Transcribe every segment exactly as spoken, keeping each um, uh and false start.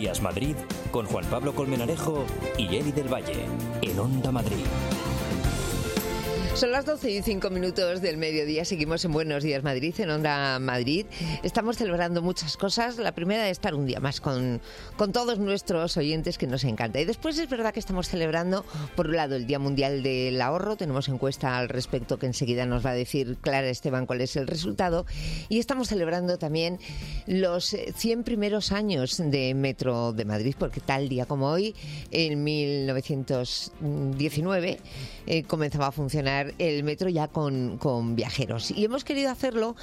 Días Madrid con Juan Pablo Colmenarejo y Eli del Valle en Onda Madrid. Son las doce y cinco minutos del mediodía. Seguimos en Buenos Días Madrid, en Onda Madrid. Estamos celebrando muchas cosas. La primera es estar un día más con, con todos nuestros oyentes, que nos encanta. Y después es verdad que estamos celebrando, por un lado, el Día Mundial del Ahorro. Tenemos encuesta al respecto que enseguida nos va a decir Clara Esteban cuál es el resultado. Y estamos celebrando también los cien primeros años de Metro de Madrid, porque tal día como hoy, en mil novecientos diecinueve, eh, comenzaba a funcionar el metro ya con, con viajeros. Y hemos querido hacerlo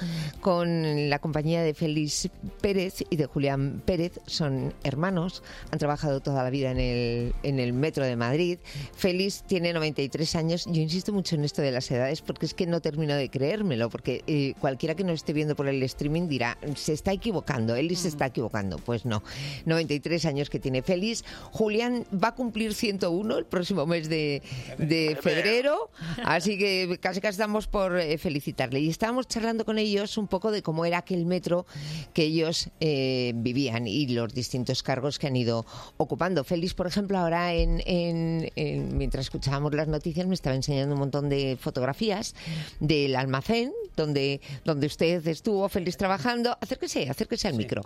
con la compañía de Félix Pérez y de Julián Pérez. Son hermanos, han trabajado toda la vida en el, en el metro de Madrid. Félix tiene noventa y tres años. Yo insisto mucho en esto de las edades porque es que no termino de creérmelo, porque eh, cualquiera que nos esté viendo por el streaming dirá, se está equivocando, él se está equivocando. Pues no, noventa y tres años que tiene Félix. Julián va a cumplir ciento uno el próximo mes de, de febrero, así que casi casi estamos por eh, felicitarle. Y estábamos charlando con ellos un poco de cómo era aquel metro que ellos eh, vivían y los distintos cargos que han ido ocupando. Félix, por ejemplo, ahora en, en, en, mientras escuchábamos las noticias, me estaba enseñando un montón de fotografías del almacén donde, donde usted estuvo, Félix, trabajando. Acérquese, acérquese al sí. micro.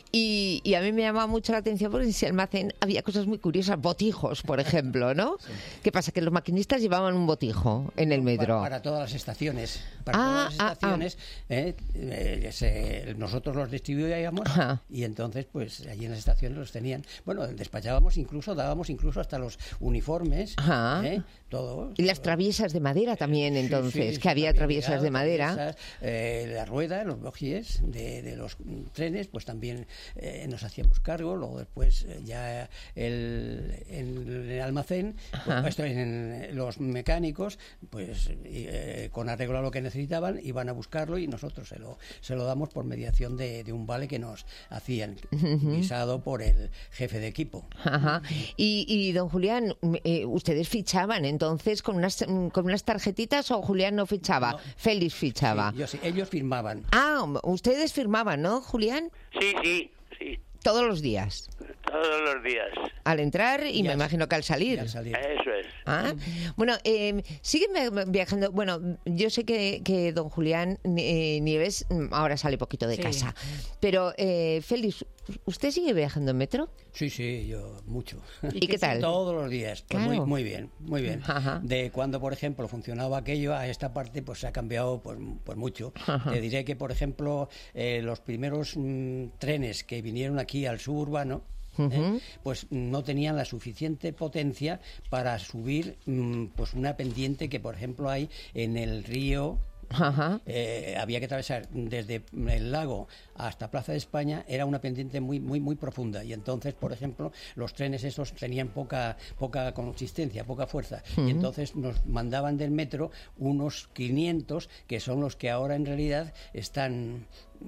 Y, y a mí me llamaba mucho la atención porque en ese almacén había cosas muy curiosas, botijos, por ejemplo, ¿no? Sí. ¿Qué pasa? Que los maquinistas llevaban un botijo en el metro. Para, para todas las estaciones. Para ah, todas las estaciones, ah, ah. Eh, eh, se, nosotros los distribuíamos Ajá. y entonces, pues allí en las estaciones los tenían. Bueno, despachábamos incluso, dábamos incluso hasta los uniformes, eh, todo. Y las traviesas de madera también, sí, entonces, sí, sí, que había traviesas llegado, de madera. Traviesas, eh, la rueda, los bogies de, de los trenes, pues también eh, nos hacíamos cargo. Luego después eh, ya el, el, el almacén, pues, esto en los mecánicos, pues eh, con arreglo a lo que necesitaban, iban a buscarlo y nosotros se lo, se lo damos por mediación de, de un vale que nos hacían, uh-huh. visado por el jefe de equipo. Ajá. Y, y don Julián, eh, ¿ustedes fichaban entonces con unas, con unas tarjetitas o Julián no fichaba? No. Félix fichaba. Sí, yo sí, ellos firmaban. Ah, ustedes firmaban, ¿no, Julián? Sí, sí, sí. Todos los días. Todos los días. Al entrar y, y me al, imagino que al salir. al salir. Eso es. Ah, bueno, eh, siguen viajando. Bueno, yo sé que, que don Julián eh, Nieves ahora sale poquito de sí. casa, pero eh, Félix, ¿usted sigue viajando en metro? Sí, sí, yo mucho. ¿Y qué tal? Todos los días. Pues claro. muy, muy bien, muy bien. Ajá. De cuando, por ejemplo, funcionaba aquello a esta parte, pues se ha cambiado pues, pues mucho. Ajá. Te diré que, por ejemplo, eh, los primeros mmm, trenes que vinieron aquí al suburbano, Uh-huh. ¿Eh? pues no tenían la suficiente potencia para subir mmm, pues una pendiente que, por ejemplo, hay en el río. Ajá. Eh, había que atravesar desde el lago hasta Plaza de España, era una pendiente muy muy muy profunda y entonces, por ejemplo, los trenes esos tenían poca poca consistencia, poca fuerza, uh-huh. y entonces nos mandaban del metro unos quinientos que son los que ahora en realidad están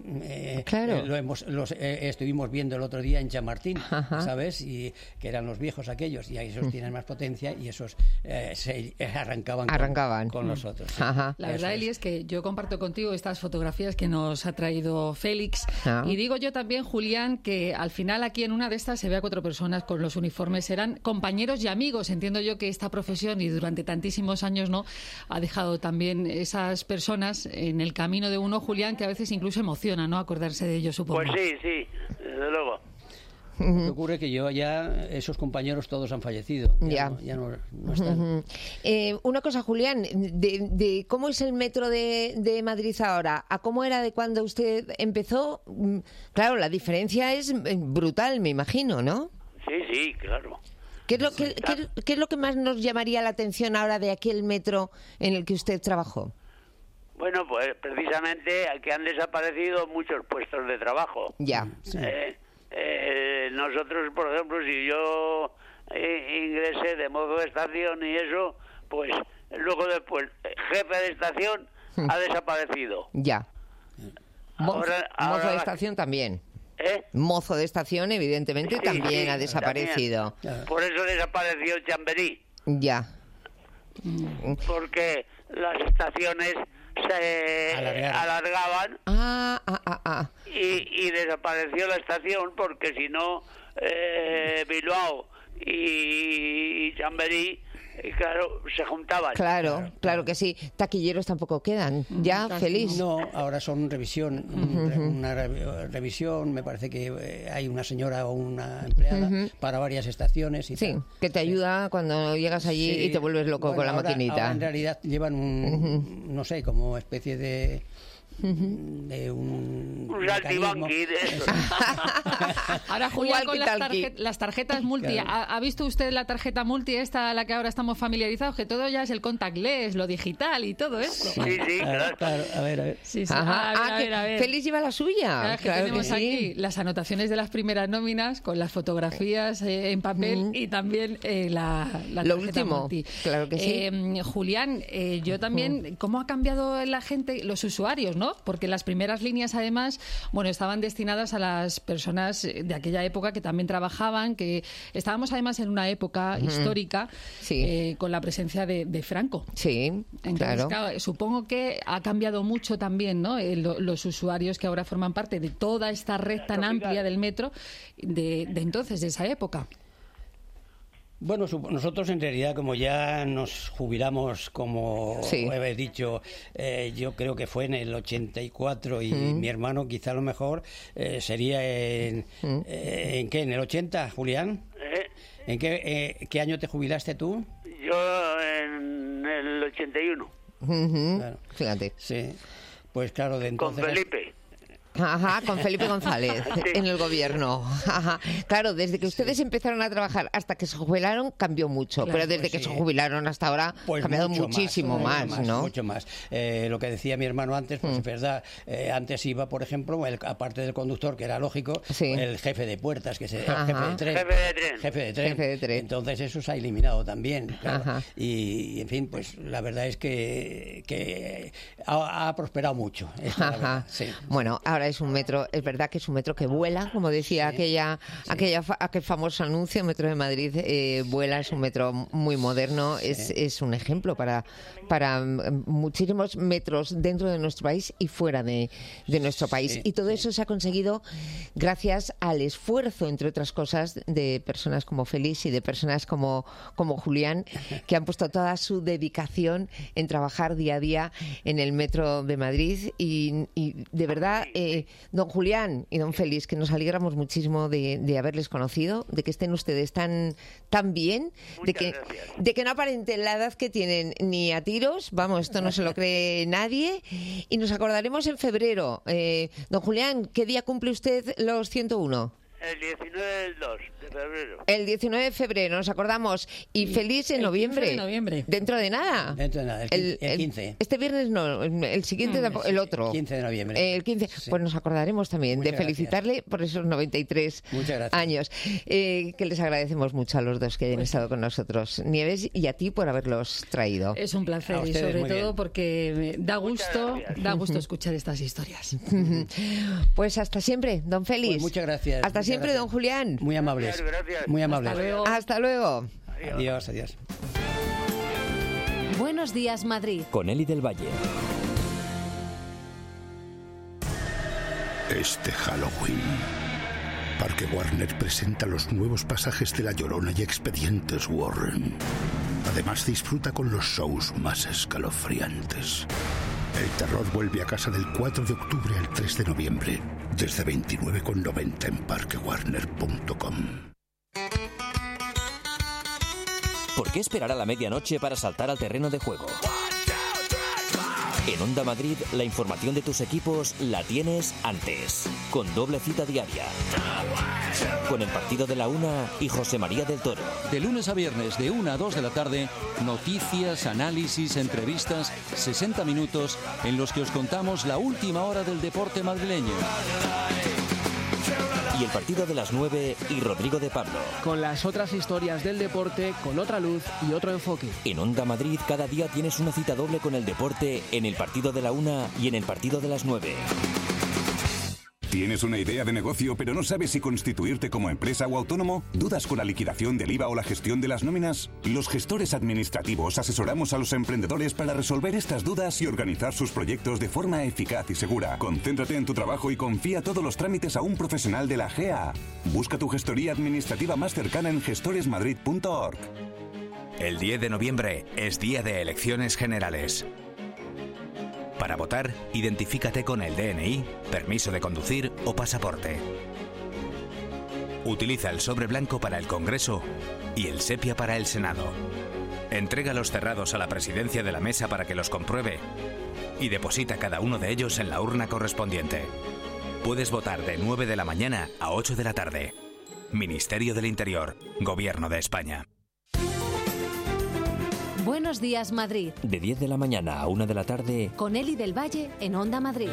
Eh, claro. eh, lo hemos, los eh, estuvimos viendo el otro día en Chamartín, Ajá. ¿sabes? Y que eran los viejos aquellos y esos uh-huh. tienen más potencia y esos eh, se arrancaban, arrancaban con, con los otros. Sí. Ajá. La verdad, Eli, es que yo comparto contigo estas fotografías que nos ha traído Félix. Ajá. Y digo yo también, Julián, que al final aquí en una de estas se ve a cuatro personas con los uniformes, eran compañeros y amigos. Entiendo yo que esta profesión y durante tantísimos años no ha dejado también esas personas en el camino de uno, Julián, que a veces incluso emociona, ¿no? Acordarse de ellos, supongo. Pues sí, sí, desde luego. Lo que ocurre es que yo ya, esos compañeros todos han fallecido. Ya, ya. No, ya no, no están. Uh-huh. Eh, una cosa, Julián, de, de cómo es el metro de, de Madrid ahora, a cómo era de cuando usted empezó, claro, la diferencia es brutal, me imagino, ¿no? Sí, sí, claro. ¿Qué es lo que, qué, qué es lo que más nos llamaría la atención ahora de aquel metro en el que usted trabajó? Bueno, pues precisamente aquí han desaparecido muchos puestos de trabajo. Ya. Sí. Eh, eh, nosotros, por ejemplo, si yo eh, ingresé de mozo de estación y eso, pues luego después, jefe de estación ha desaparecido. Ya. Ahora, Mozo ahora de la... estación también. ¿Eh? Mozo de estación, evidentemente, sí, también sí, ha desaparecido. También. Por eso desapareció Chamberí. Ya. Porque las estaciones se Alargar. alargaban Ah, ah, ah, ah. y, y desapareció la estación porque si no eh, Bilbao y, y Chamberí, y claro, se juntaban. Claro, claro, claro que sí. Taquilleros tampoco quedan. Ya, Casi feliz. No, ahora son revisión, un- una re- revisión, me parece que eh, hay una señora o una empleada para varias estaciones y Sí, tal. que te ayuda cuando llegas allí Sí. y te vuelves loco Bueno, con la ahora- maquinita. ahora en realidad llevan un, no sé, como especie de de un Un mecanismo. saltibanqui de eso. Ahora, Julián, con las, Walkie-talkie. tarje- las tarjetas multi, Claro. ¿ha, ha visto usted la tarjeta multi esta a la que ahora estamos familiarizados? Que todo ya es el contactless, lo digital y todo esto. Sí, sí, Claro, claro. claro, a ver, a ver. Sí, sí. Ajá. A ver, Ah, a que ver, a ver. Félix lleva la suya. Claro, que Claro tenemos sí. aquí las anotaciones de las primeras nóminas con las fotografías eh, en papel y también eh, la, la Lo tarjeta último, multi. claro que sí. Eh, Julián, eh, yo también, ¿cómo ha cambiado la gente, los usuarios, no? Porque las primeras líneas, además, bueno, estaban destinadas a las personas de aquella época que también trabajaban, que estábamos además en una época histórica Sí. eh, con la presencia de, de Franco. Sí, Entonces, claro. claro, supongo que ha cambiado mucho también, ¿no? Eh, lo- los usuarios que ahora forman parte de toda esta red tan amplia del metro de, de entonces, de esa época. Bueno, sup- nosotros en realidad, como ya nos jubilamos, como Sí. he dicho, eh, yo creo que fue en el ochenta y cuatro y mi hermano quizá a lo mejor eh, sería en, eh, ¿en qué? ¿En el ochenta, Julián? ¿Eh? ¿En qué, eh, qué año te jubilaste tú? Yo en el ochenta y uno, Ujú. Claro. Fíjate. Sí. Pues claro, de con entonces... Felipe. Ajá, con Felipe González en el gobierno. Ajá. Claro, desde que ustedes empezaron a trabajar hasta que se jubilaron cambió mucho, Claro, pero desde pues que sí. se jubilaron hasta ahora ha Pues cambiado mucho muchísimo más, mucho ¿no? Mucho más. Eh, lo que decía mi hermano antes, pues es verdad. Eh, antes iba, por ejemplo, el- aparte del conductor, que era lógico, Sí. el jefe de puertas, que se, el Ajá. jefe de tren. Jefe de tren. Jefe de tren. Jefe de tren. Entonces eso se ha eliminado también. Claro. Ajá. Y, y, en fin, pues la verdad es que, que ha, ha prosperado mucho. Esta es la Ajá. verdad, sí. Bueno, ahora es un metro, es verdad que es un metro que vuela, como decía aquella, aquella fa- aquel famoso anuncio, Metro de Madrid eh, vuela, es un metro muy moderno, es, es un ejemplo para, para mm, muchísimos metros dentro de nuestro país y fuera de, de nuestro país. Sí, Y todo eso se ha conseguido gracias al esfuerzo, entre otras cosas, de personas como Félix y de personas como, como Julián, que han puesto toda su dedicación en trabajar día a día en el Metro de Madrid. Y, y de verdad, eh, don Julián y don Félix, que nos alegramos muchísimo de, de haberles conocido, de que estén ustedes tan, tan bien, de Muchas que, gracias. de que no aparenten la edad que tienen ni a tiros, vamos, esto no se lo cree nadie, y nos acordaremos en febrero. Eh, don Julián, ¿qué día cumple usted los ciento uno? El diecinueve del dos de febrero. El diecinueve de febrero, nos acordamos. Y feliz en el noviembre. quince de noviembre. Dentro de nada. Dentro de nada, el quin- el quince. Este viernes no, el siguiente tampoco, el otro. quince de noviembre. El quince. Sí. Pues nos acordaremos también Muchas de felicitarle por esos noventa y tres Muchas gracias. años. Eh, que les agradecemos mucho a los dos que hayan estado con nosotros. Nieves, y a ti por haberlos traído. Es un A placer y ustedes, sobre muy todo bien. porque da gusto, gracias. da gusto escuchar estas historias. Pues hasta siempre, don Félix. Pues muchas gracias. Hasta muchas siempre, gracias. don Julián. Muy amables. Gracias, gracias. Muy amables. Hasta luego. Hasta luego. Adiós, adiós. Buenos días, Madrid. Con Eli del Valle. Este Halloween, Parque Warner presenta los nuevos pasajes de La Llorona y Expedientes Warren. Además, disfruta con los shows más escalofriantes. El terror vuelve a casa del cuatro de octubre al tres de noviembre, desde veintinueve con noventa en parque warner punto com. ¿Por qué esperar a la medianoche para saltar al terreno de juego? En Onda Madrid, la información de tus equipos la tienes antes, con doble cita diaria. Con el partido de la una y José María del Toro. De lunes a viernes, de una a dos de la tarde, noticias, análisis, entrevistas, sesenta minutos en los que os contamos la última hora del deporte madrileño. Y el partido de las nueve y Rodrigo de Pablo. Con las otras historias del deporte, con otra luz y otro enfoque. En Onda Madrid, cada día tienes una cita doble con el deporte en el partido de la una y en el partido de las nueve. ¿Tienes una idea de negocio pero no sabes si constituirte como empresa o autónomo? ¿Dudas con la liquidación del I V A o la gestión de las nóminas? Los gestores administrativos asesoramos a los emprendedores para resolver estas dudas y organizar sus proyectos de forma eficaz y segura. Concéntrate en tu trabajo y confía todos los trámites a un profesional de la G A A. Busca tu gestoría administrativa más cercana en gestores madrid punto org. El diez de noviembre es día de elecciones generales. Para votar, identifícate con el D N I, permiso de conducir o pasaporte. Utiliza el sobre blanco para el Congreso y el sepia para el Senado. Entrega los cerrados a la presidencia de la mesa para que los compruebe y deposita cada uno de ellos en la urna correspondiente. Puedes votar de nueve de la mañana a ocho de la tarde. Ministerio del Interior, Gobierno de España. Buenos días, Madrid. De diez de la mañana a una de la tarde. Con Eli del Valle en Onda Madrid.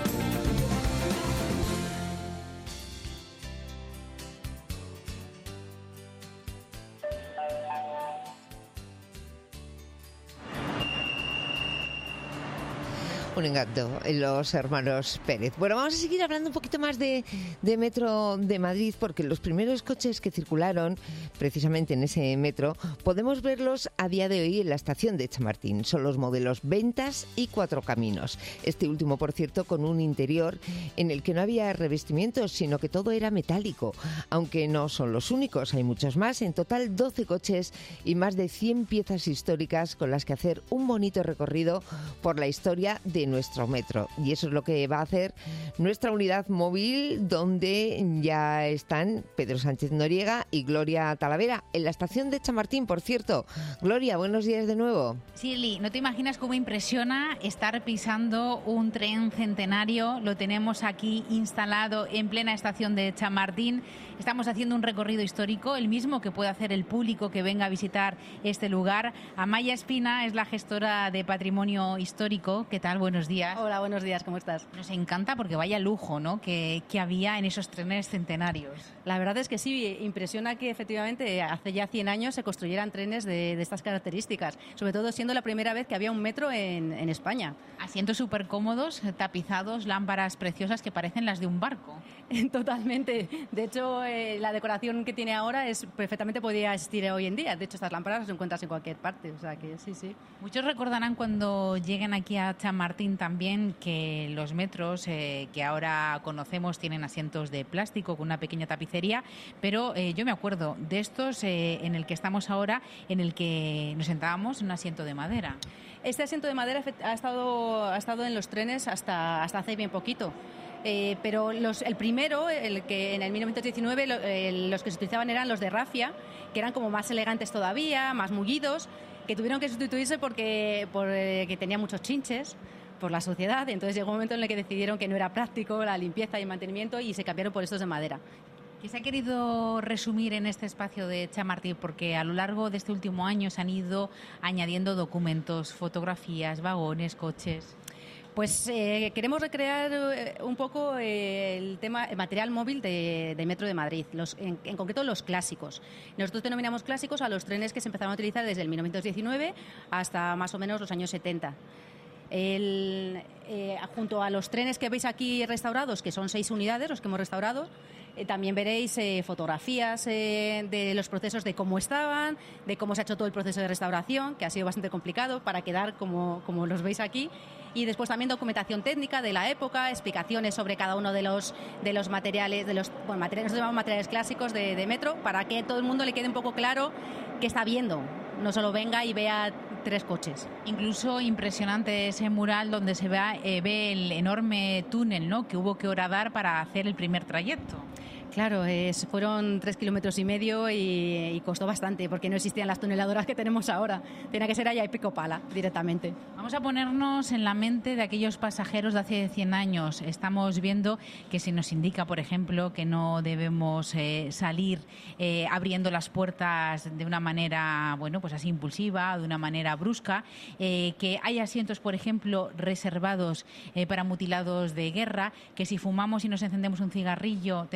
Un encanto, los hermanos Pérez. Bueno, vamos a seguir hablando un poquito más de, de Metro de Madrid, porque los primeros coches que circularon precisamente en ese metro podemos verlos a día de hoy en la estación de Chamartín. Son los modelos Ventas y Cuatro Caminos. Este último, por cierto, con un interior en el que no había revestimientos, sino que todo era metálico. Aunque no son los únicos, hay muchos más. En total, doce coches y más de cien piezas históricas con las que hacer un bonito recorrido por la historia de nuestro metro. Y eso es lo que va a hacer nuestra unidad móvil, donde ya están Pedro Sánchez Noriega y Gloria Talavera, en la estación de Chamartín, por cierto. Gloria, buenos días de nuevo. Sí, Eli, no te imaginas cómo impresiona estar pisando un tren centenario. Lo tenemos aquí instalado en plena estación de Chamartín. Estamos haciendo un recorrido histórico, el mismo que puede hacer el público que venga a visitar este lugar. Amaya Espina es la gestora de Patrimonio Histórico. ¿Qué tal? Buenos días. Hola, buenos días, ¿cómo estás? Nos encanta porque vaya lujo, ¿no?, que, que había en esos trenes centenarios. La verdad es que sí, impresiona que efectivamente hace ya cien años se construyeran trenes de, de estas características, sobre todo siendo la primera vez que había un metro en, en España. Asientos súper cómodos, tapizados, lámparas preciosas que parecen las de un barco. Totalmente. De hecho, eh, la decoración que tiene ahora es perfectamente podría existir hoy en día. De hecho, estas lámparas las encuentras en cualquier parte, o sea que sí, sí. Muchos recordarán cuando lleguen aquí a Chamartín también que los metros eh, que ahora conocemos tienen asientos de plástico con una pequeña tapicería, pero eh, yo me acuerdo de estos eh, en el que estamos ahora, en el que nos sentábamos en un asiento de madera. Este asiento de madera ha estado, ha estado en los trenes hasta, hasta hace bien poquito. Eh, pero los, el primero, el que en el mil novecientos diecinueve lo, eh, los que se utilizaban eran los de rafia, que eran como más elegantes todavía, más mullidos, que tuvieron que sustituirse porque, porque tenían muchos chinches por la sociedad. Entonces llegó un momento en el que decidieron que no era práctico la limpieza y el mantenimiento y se cambiaron por estos de madera. ¿Qué se ha querido resumir en este espacio de Chamartín? Porque a lo largo de este último año se han ido añadiendo documentos, fotografías, vagones, coches. Pues eh, queremos recrear eh, un poco eh, el tema, el material móvil de, de Metro de Madrid, los, en, en concreto los clásicos. Nosotros denominamos clásicos a los trenes que se empezaron a utilizar desde el mil novecientos diecinueve hasta más o menos los años setenta. El, eh, junto a los trenes que veis aquí restaurados, que son seis unidades los que hemos restaurado, eh, también veréis eh, fotografías eh, de los procesos de cómo estaban, de cómo se ha hecho todo el proceso de restauración, que ha sido bastante complicado para quedar como, como los veis aquí. Y después también documentación técnica de la época, explicaciones sobre cada uno de los, de los materiales, de los bueno, materiales, nosotros llamamos materiales clásicos de, de Metro, para que todo el mundo le quede un poco claro qué está viendo, no solo venga y vea tres coches. Incluso impresionante ese mural donde se ve, eh, ve el enorme túnel, ¿no?, que hubo que horadar para hacer el primer trayecto. Claro, es, fueron tres kilómetros y medio y, y costó bastante porque no existían las tuneladoras que tenemos ahora. Tenía que ser allá y pico pala directamente. Vamos a ponernos en la mente de aquellos pasajeros de hace cien años. Estamos viendo que se nos indica, por ejemplo, que no debemos eh, salir eh, abriendo las puertas de una manera, bueno, pues así impulsiva, de una manera brusca, eh, que hay asientos, por ejemplo, reservados eh, para mutilados de guerra, que si fumamos y nos encendemos un cigarrillo tenemos una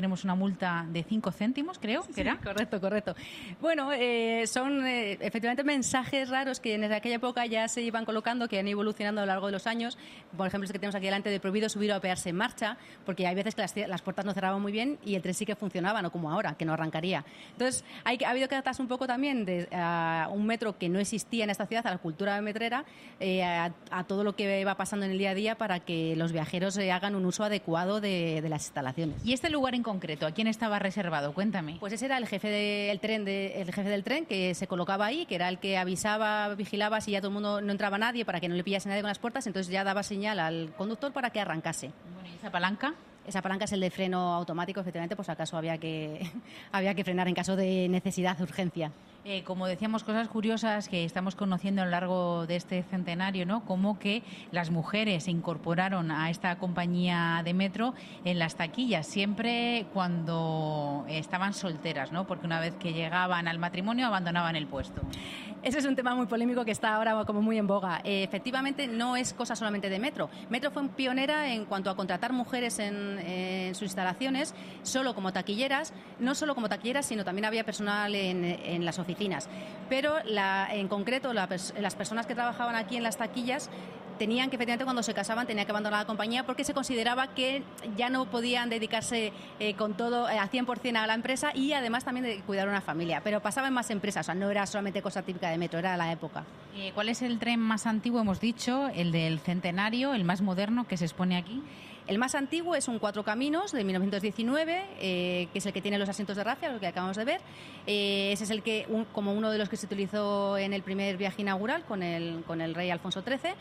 multa de cinco céntimos, creo, Sí, que era. correcto, correcto. Bueno, eh, son eh, efectivamente mensajes raros que en aquella época ya se iban colocando, que han ido evolucionando a lo largo de los años. Por ejemplo, este que tenemos aquí delante de prohibido subir o apearse en marcha, porque hay veces que las, las puertas no cerraban muy bien y el tren sí que funcionaba, no como ahora, que no arrancaría. Entonces, hay, ha habido que adaptarse un poco también de, a un metro que no existía en esta ciudad, a la cultura metrera, eh, a, a todo lo que va pasando en el día a día para que los viajeros eh, hagan un uso adecuado de, de las instalaciones. ¿Y este lugar en concreto, a quién estaba reservado? Cuéntame. Pues ese era el jefe, de, el tren de, el jefe del tren que se colocaba ahí, que era el que avisaba, vigilaba si ya todo el mundo no entraba nadie para que no le pillase nadie con las puertas, entonces ya daba señal al conductor para que arrancase. Bueno, ¿y esa palanca? Esa palanca es el de freno automático, efectivamente, pues acaso había que, había que frenar en caso de necesidad, de urgencia. Eh, como decíamos, cosas curiosas que estamos conociendo a lo largo de este centenario, ¿no? Como que las mujeres se incorporaron a esta compañía de metro en las taquillas, siempre cuando estaban solteras, ¿no? Porque una vez que llegaban al matrimonio abandonaban el puesto. Ese es un tema muy polémico que está ahora como muy en boga. Eh, efectivamente, no es cosa solamente de Metro. Metro fue pionera en cuanto a contratar mujeres en, en sus instalaciones, solo como taquilleras, no solo como taquilleras, sino también había personal en, en las oficinas. Pero la, en concreto, la, las personas que trabajaban aquí en las taquillas tenían que, efectivamente, cuando se casaban, tenían que abandonar la compañía porque se consideraba que ya no podían dedicarse eh, con todo, eh, al cien por cien a la empresa y además también de cuidar una familia. Pero pasaba en más empresas, o sea, no era solamente cosa típica de Metro, era la época. Eh, ¿Cuál es el tren más antiguo? Hemos dicho, el del Centenario, el más moderno que se expone aquí. El más antiguo es un Cuatro Caminos de mil novecientos diecinueve, eh, que es el que tiene los asientos de rafia, lo que acabamos de ver. Eh, ese es el que, un, como uno de los que se utilizó en el primer viaje inaugural con el, con el rey Alfonso trece.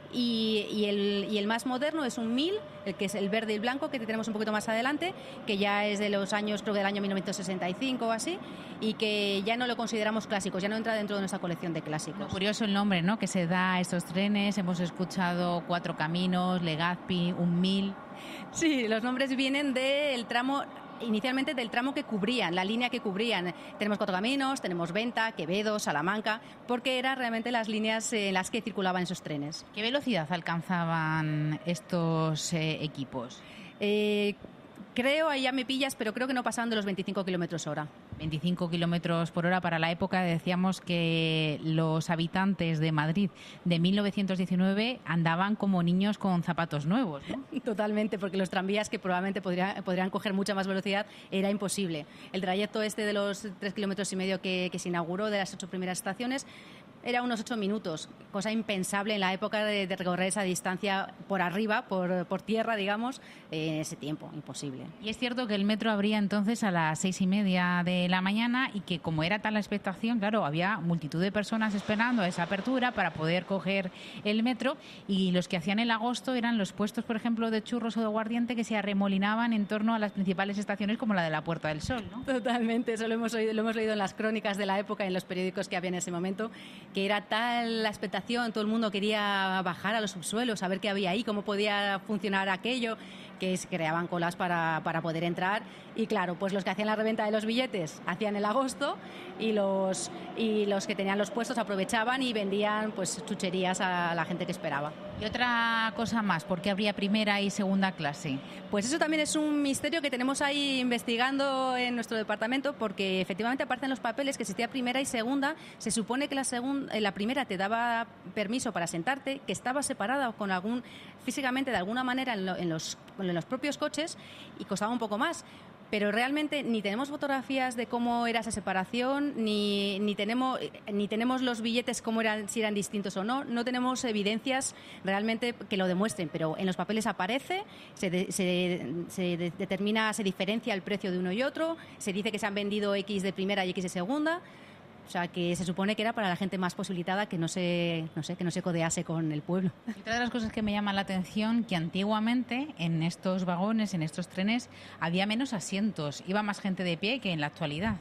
Y, y, el, y el más moderno es un mil, el que es el verde y el blanco, que tenemos un poquito más adelante, que ya es de los años, creo que del año mil novecientos sesenta y cinco o así, y que ya no lo consideramos clásicos, ya no entra dentro de nuestra colección de clásicos. Curioso el nombre, ¿no?, que se da a estos trenes. Hemos escuchado Cuatro Caminos, Legazpi, un mil. Sí, los nombres vienen del tramo... inicialmente del tramo que cubrían, la línea que cubrían. Tenemos Cuatro Caminos, tenemos Venta, Quevedo, Salamanca, porque eran realmente las líneas en las que circulaban esos trenes. ¿Qué velocidad alcanzaban estos eh, equipos? Eh, creo, ahí ya me pillas, pero creo que no pasaban de los veinticinco kilómetros hora. veinticinco kilómetros por hora para la época. Decíamos que los habitantes de Madrid de mil novecientos diecinueve andaban como niños con zapatos nuevos, ¿no? Totalmente, porque los tranvías, que probablemente podría, podrían coger mucha más velocidad, era imposible. El trayecto este de los tres kilómetros y medio que, que se inauguró, de las ocho primeras estaciones, era unos ocho minutos, cosa impensable en la época de, de recorrer esa distancia por arriba, por, por tierra, digamos, en ese tiempo, imposible. Y es cierto que el metro abría entonces a las seis y media de la mañana y que, como era tal la expectación, claro, había multitud de personas esperando a esa apertura para poder coger el metro, y los que hacían el agosto eran los puestos, por ejemplo, de churros o de aguardiente que se arremolinaban en torno a las principales estaciones como la de la Puerta del Sol, ¿no? Totalmente, eso lo hemos oído, lo hemos leído en las crónicas de la época, en los periódicos que había en ese momento, que era tal la expectación, todo el mundo quería bajar a los subsuelos, saber qué había ahí, cómo podía funcionar aquello, que se creaban colas para, para poder entrar. Y claro, pues los que hacían la reventa de los billetes hacían el agosto, y los, y los que tenían los puestos aprovechaban y vendían pues chucherías a la gente que esperaba. Y otra cosa más, ¿por qué habría primera y segunda clase? Pues eso también es un misterio que tenemos ahí investigando en nuestro departamento, porque efectivamente aparecen los papeles que existía primera y segunda. Se supone que la, segunda, la primera te daba permiso para sentarte, que estaba separada con algún, físicamente de alguna manera en, lo, en, los, en los propios coches, y costaba un poco más. Pero realmente ni tenemos fotografías de cómo era esa separación, ni, ni, tenemos, ni tenemos los billetes cómo eran, si eran distintos o no. No tenemos evidencias realmente que lo demuestren, pero en los papeles aparece, se, de, se, se de, determina, se diferencia el precio de uno y otro, se dice que se han vendido X de primera y X de segunda. O sea, que se supone que era para la gente más posibilitada, que no se, no sé, que no se codease con el pueblo. Y otra de las cosas que me llama la atención, que antiguamente en estos vagones, en estos trenes, había menos asientos, iba más gente de pie que en la actualidad.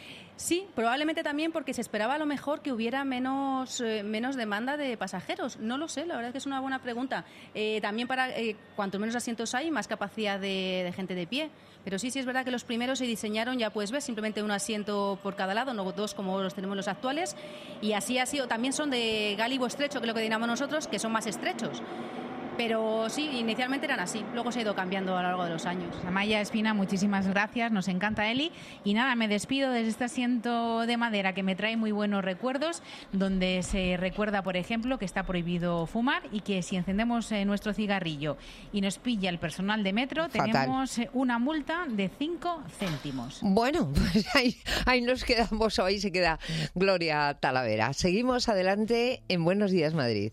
Sí, probablemente también porque se esperaba a lo mejor que hubiera menos, eh, menos demanda de pasajeros. No lo sé, la verdad es que es una buena pregunta. Eh, también para eh, cuanto menos asientos hay, más capacidad de, de gente de pie. Pero sí, sí es verdad que los primeros se diseñaron, ya puedes ver, simplemente un asiento por cada lado, no dos como los tenemos los actuales. Y así ha sido. También son de gálibo estrecho, que es lo que diríamos nosotros, que son más estrechos. Pero sí, inicialmente eran así, luego se ha ido cambiando a lo largo de los años. Amaya Espina, muchísimas gracias, nos encanta Eli. Y nada, me despido desde este asiento de madera que me trae muy buenos recuerdos, donde se recuerda, por ejemplo, que está prohibido fumar y que si encendemos eh, nuestro cigarrillo y nos pilla el personal de metro, Fatal. tenemos eh, una multa de cinco céntimos. Bueno, pues ahí, ahí nos quedamos, o ahí se queda Gloria Talavera. Seguimos adelante en Buenos Días, Madrid.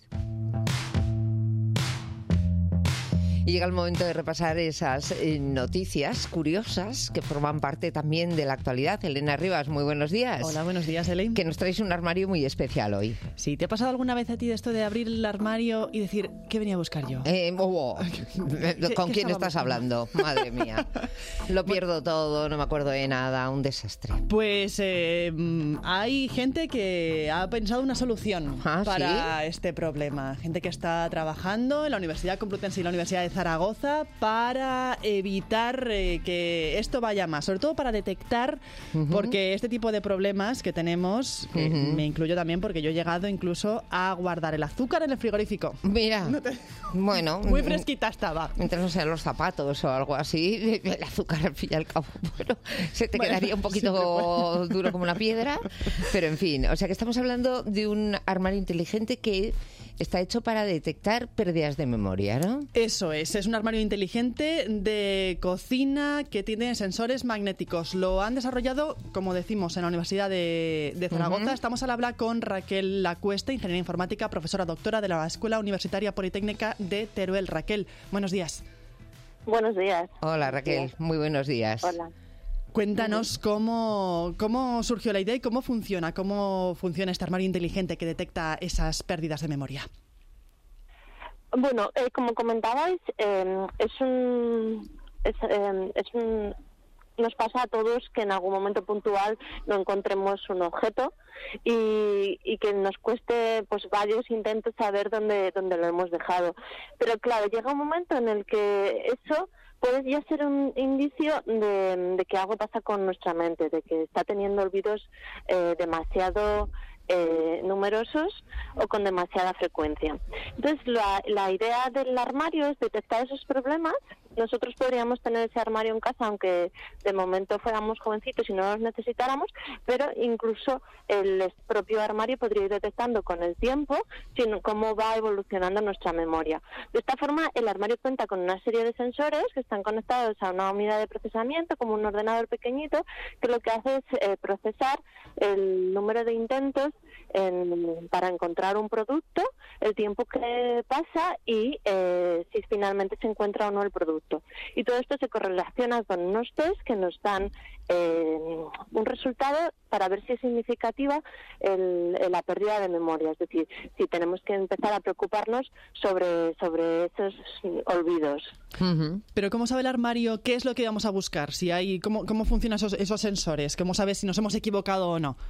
Y llega el momento de repasar esas eh, noticias curiosas que forman parte también de la actualidad. Elena Rivas, muy buenos días. Hola, buenos días, Eli. Que nos traes un armario muy especial hoy. Sí, ¿te ha pasado alguna vez a ti de esto de abrir el armario y decir, ¿qué venía a buscar yo? Eh, oh, ¿Con ¿Qué, quién qué estás hablando? Madre mía. Lo pierdo todo, no me acuerdo de nada, un desastre. Pues eh, hay gente que ha pensado una solución ¿Ah, para sí? este problema. Gente que está trabajando en la Universidad Complutense y la Universidad de Zaragoza para evitar eh, que esto vaya más, sobre todo para detectar, uh-huh. porque este tipo de problemas que tenemos, que uh-huh. me incluyo también porque yo he llegado incluso a guardar el azúcar en el frigorífico. Mira, no te... bueno, muy fresquita estaba. Mientras no sean los zapatos o algo así, el azúcar al fin y al cabo, bueno, se te bueno, quedaría un poquito duro como una piedra, pero en fin, o sea que estamos hablando de un armario inteligente que está hecho para detectar pérdidas de memoria, ¿no? Eso es, es un armario inteligente de cocina que tiene sensores magnéticos. Lo han desarrollado, como decimos, en la Universidad de, de Zaragoza. Uh-huh. Estamos al habla con Raquel Lacuesta, ingeniera informática, profesora doctora de la Escuela Universitaria Politécnica de Teruel. Raquel, buenos días. Buenos días. Hola, Raquel, muy buenos días. Hola. Cuéntanos cómo, cómo surgió la idea y cómo funciona, cómo funciona este armario inteligente que detecta esas pérdidas de memoria. Bueno, eh, como comentabais, eh, es un, es, eh, es un, nos pasa a todos que en algún momento puntual no encontremos un objeto y, y que nos cueste pues varios intentos saber dónde, dónde lo hemos dejado. Pero claro, llega un momento en el que eso puede ya ser un indicio de, de que algo pasa con nuestra mente, de que está teniendo olvidos eh, demasiado eh, numerosos o con demasiada frecuencia. Entonces, la, la idea del armario es detectar esos problemas. Nosotros podríamos tener ese armario en casa, aunque de momento fuéramos jovencitos y no los necesitáramos, pero incluso el propio armario podría ir detectando con el tiempo sino cómo va evolucionando nuestra memoria. De esta forma, el armario cuenta con una serie de sensores que están conectados a una unidad de procesamiento, como un ordenador pequeñito, que lo que hace es eh, procesar el número de intentos en, para encontrar un producto, el tiempo que pasa y eh, si finalmente se encuentra o no el producto. Y todo esto se correlaciona con unos test que nos dan eh, un resultado para ver si es significativa el, el, la pérdida de memoria. Es decir, si tenemos que empezar a preocuparnos sobre, sobre esos olvidos. Uh-huh. Pero ¿cómo sabe el armario qué es lo que vamos a buscar? Si hay, ¿cómo, cómo funcionan esos, esos sensores? ¿Cómo sabe si nos hemos equivocado o no?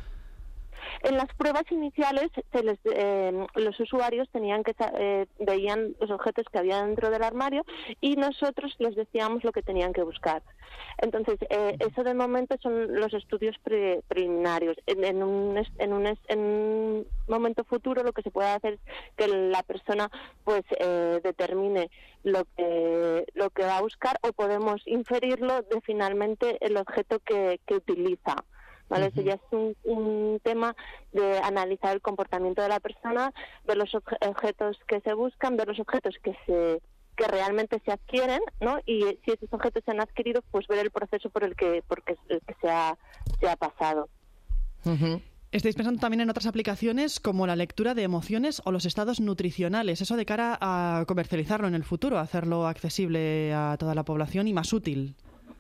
En las pruebas iniciales se les, eh, los usuarios tenían que eh, veían los objetos que había dentro del armario y nosotros les decíamos lo que tenían que buscar. Entonces, eh, eso de momento son los estudios pre preliminarios. En, en, un, en, un, en un momento futuro lo que se puede hacer es que la persona pues eh, determine lo que, lo que va a buscar o podemos inferirlo de finalmente el objeto que, que utiliza. ¿Vale? Uh-huh. Eso ya es un, un tema de analizar el comportamiento de la persona, ver los obje- objetos que se buscan, ver los objetos que se que realmente se adquieren, ¿no? Y si esos objetos se han adquirido, pues ver el proceso por el que, por el que se ha, se ha pasado. Uh-huh. Estáis pensando también en otras aplicaciones como la lectura de emociones o los estados nutricionales, eso de cara a comercializarlo en el futuro, hacerlo accesible a toda la población y más útil.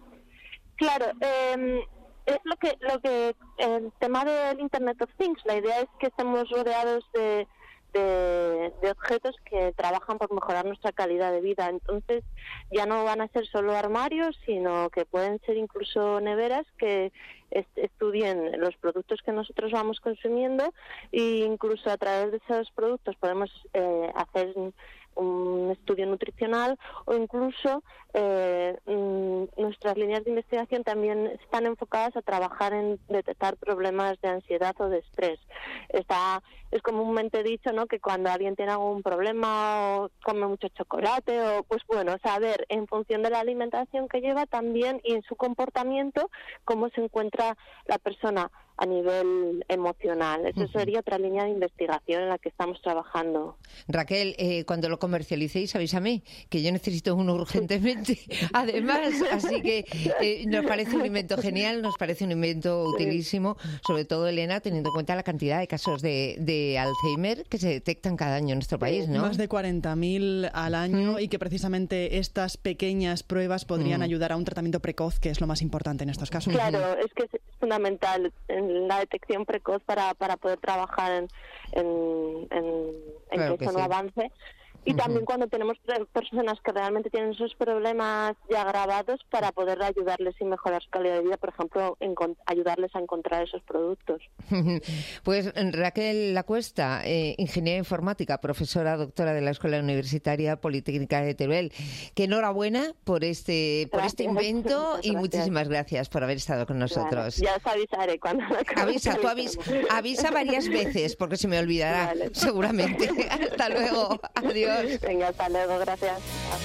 Claro, eh, es lo que lo que el tema del Internet of Things, la idea es que estemos rodeados de, de, de objetos que trabajan por mejorar nuestra calidad de vida. Entonces ya no van a ser solo armarios, sino que pueden ser incluso neveras que est estudien los productos que nosotros vamos consumiendo e incluso a través de esos productos podemos eh, hacer un estudio nutricional o incluso eh, nuestras líneas de investigación también están enfocadas a trabajar en detectar problemas de ansiedad o de estrés. Está, es comúnmente dicho, ¿no?, que cuando alguien tiene algún problema o come mucho chocolate o, pues bueno, saber en función de la alimentación que lleva también y en su comportamiento cómo se encuentra la persona a nivel emocional. Eso uh-huh. sería otra línea de investigación en la que estamos trabajando. Raquel, eh, cuando lo comercialicéis, avísame, que yo necesito uno urgentemente. Además, así que eh, nos parece un invento genial, nos parece un invento utilísimo, sobre todo, Elena, teniendo en cuenta la cantidad de casos de, de Alzheimer que se detectan cada año en nuestro país, ¿no? Más de cuarenta mil al año uh-huh. y que precisamente estas pequeñas pruebas podrían uh-huh. ayudar a un tratamiento precoz, que es lo más importante en estos casos. Claro, es que es fundamental la detección precoz para, para poder trabajar en, en, en, en claro que eso que no sí. avance. Y uh-huh. también cuando tenemos personas que realmente tienen esos problemas ya agravados, para poder ayudarles y mejorar su calidad de vida, por ejemplo, encont- ayudarles a encontrar esos productos. Pues Raquel Lacuesta, eh, ingeniera informática, profesora doctora de la Escuela Universitaria Politécnica de Teruel, que enhorabuena por este por este invento y muchísimas gracias por haber estado con nosotros. Vale, ya os avisaré cuando lo Avisa, tú avisa, avisa varias veces porque se me olvidará, vale. seguramente. Hasta luego, adiós. Venga, hasta luego, gracias.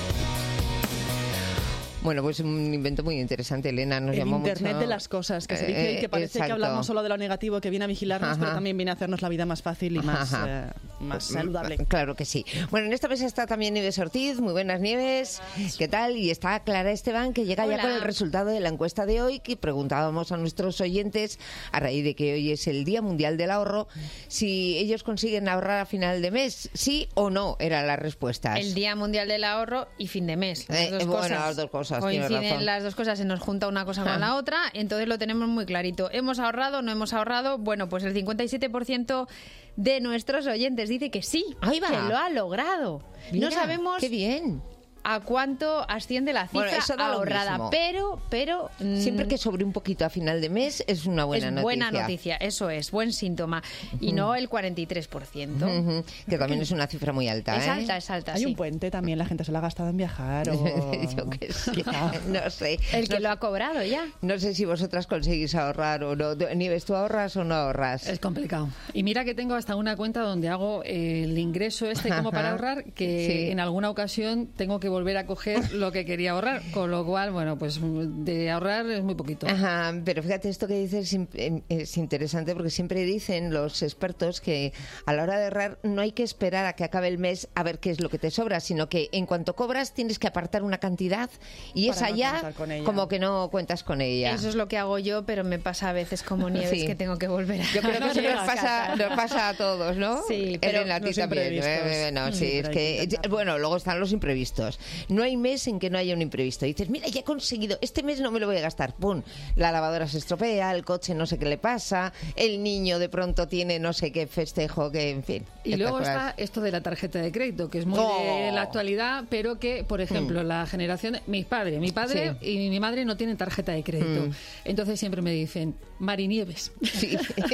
Bueno, pues un invento muy interesante, Elena. Nos el llamó Internet mucho... de las cosas, que se dice eh, que parece exacto. que hablamos solo de lo negativo, que viene a vigilarnos, Ajá. pero también viene a hacernos la vida más fácil y más, eh, más saludable. Claro que sí. Bueno, en esta mesa está también Nieves Ortiz. Muy buenas, Nieves. ¿Qué tal? Y está Clara Esteban, que llega Hola. ya con el resultado de la encuesta de hoy, que preguntábamos a nuestros oyentes, a raíz de que hoy es el Día Mundial del Ahorro, si ellos consiguen ahorrar a final de mes. ¿Sí o no? Eran las respuestas. El Día Mundial del Ahorro y fin de mes. Las eh, dos bueno, cosas. las dos cosas. Coinciden las dos cosas, se nos junta una cosa con la otra, entonces lo tenemos muy clarito. ¿Hemos ahorrado? ¿No hemos ahorrado? Bueno, pues el cincuenta y siete por ciento de nuestros oyentes dice que sí, Ahí va. que lo ha logrado. Mira, no sabemos qué bien. a cuánto asciende la cifra bueno, eso da ahorrada, lo mismo. pero pero siempre que sobre un poquito a final de mes es una buena es noticia. buena noticia, eso es, buen síntoma, y no el cuarenta y tres por ciento. Uh-huh. Que también es una cifra muy alta, Es ¿eh? alta, es alta, Hay sí. un puente también, la gente se la ha gastado en viajar o... Yo qué sé, no sé. El que no, lo ha cobrado ya. No sé si vosotras conseguís ahorrar o no. Nieves, ¿tú ahorras o no ahorras? Es complicado. Y mira que tengo hasta una cuenta donde hago el ingreso este como para ahorrar, que sí. en alguna ocasión tengo que volver a coger lo que quería ahorrar, con lo cual, bueno, pues de ahorrar es muy poquito. Ajá, pero fíjate, esto que dices es interesante porque siempre dicen los expertos que a la hora de ahorrar no hay que esperar a que acabe el mes a ver qué es lo que te sobra, sino que en cuanto cobras tienes que apartar una cantidad y Para esa no ya como que no cuentas con ella. Eso es lo que hago yo, pero me pasa a veces como Nieves sí. que tengo que volver a... Yo creo que eso nos pasa, nos pasa a todos, ¿no? Sí, pero en a ti también. Bueno, sí, es que, bueno, luego están los imprevistos. No hay mes en que no haya un imprevisto. Dices, mira, ya he conseguido, este mes no me lo voy a gastar. ¡Pum! La lavadora se estropea, el coche no sé qué le pasa, el niño de pronto tiene no sé qué festejo, que en fin. Y luego cosas. Está esto de la tarjeta de crédito, que es muy oh. de la actualidad, pero que, por ejemplo, mm. la generación... Mi padre, mi padre sí. y mi madre no tienen tarjeta de crédito. Mm. Entonces siempre me dicen, Mari Nieves, sí.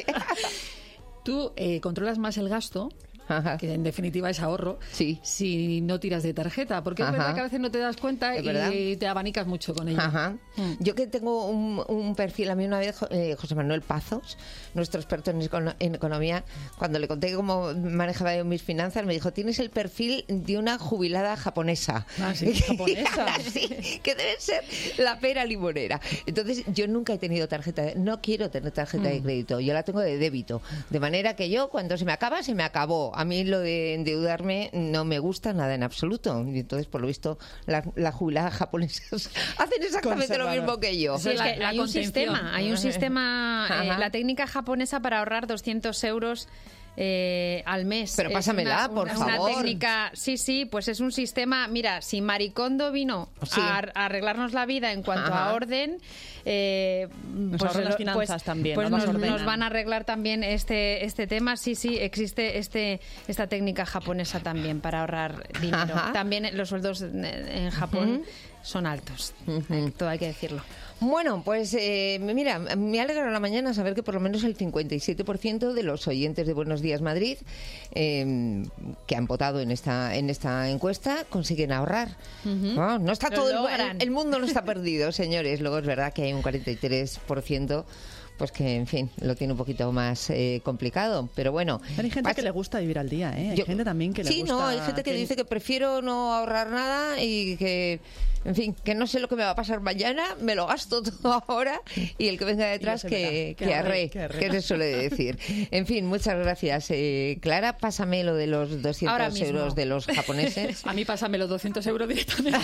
tú eh, controlas más el gasto... Ajá. Que en definitiva es ahorro, sí. si no tiras de tarjeta, porque Ajá. es verdad que a veces no te das cuenta y te abanicas mucho con ella. Ajá. Mm. Yo que tengo un, un perfil, a mí una vez eh, José Manuel Pazos, nuestro experto en, econo- en economía, cuando le conté cómo manejaba yo mis finanzas, me dijo, tienes el perfil de una jubilada japonesa. Ah, sí, japonesa. Sí, que debe ser la pera limonera. Entonces, yo nunca he tenido tarjeta, de, no quiero tener tarjeta mm. de crédito, yo la tengo de débito, de manera que yo, cuando se me acaba, se me acabó. A mí lo de endeudarme no me gusta nada en absoluto. Y entonces, por lo visto, las la jubiladas japonesas hacen exactamente lo mismo que yo. Sí, es que hay un sistema, hay un sistema, eh, la técnica japonesa para ahorrar doscientos euros Eh, al mes. Pero pásamela, una, por una, favor. Una técnica, sí, sí, pues es un sistema. Mira, si Maricondo vino sí. a, a arreglarnos la vida en cuanto Ajá. a orden, eh, nos pues, las finanzas pues, también, pues ¿no? nos, nos, nos van a arreglar también este este tema. Sí, sí, existe este esta técnica japonesa también para ahorrar dinero. Ajá. También los sueldos en Japón. Uh-huh. son altos. Uh-huh. Todo hay que decirlo. Bueno, pues eh, mira, me alegra la mañana saber que por lo menos el cincuenta y siete por ciento de los oyentes de Buenos Días Madrid eh, que han votado en esta en esta encuesta consiguen ahorrar. Uh-huh. No, no está todo el, el mundo no está perdido, señores. Luego es verdad que hay un cuarenta y tres por ciento pues que, en fin, lo tiene un poquito más eh, complicado, pero bueno. Pero hay gente pasa... que le gusta vivir al día, ¿eh? Hay Yo... gente también que le sí, gusta... Sí, no, hay gente que, que dice que prefiero no ahorrar nada y que, en fin, que no sé lo que me va a pasar mañana, me lo gasto todo ahora y el que venga detrás que, que, que arre, que, arre. que se suele decir. En fin, muchas gracias, eh, Clara. Pásame lo de los doscientos euros de los japoneses. A mí pásame los doscientos euros directamente.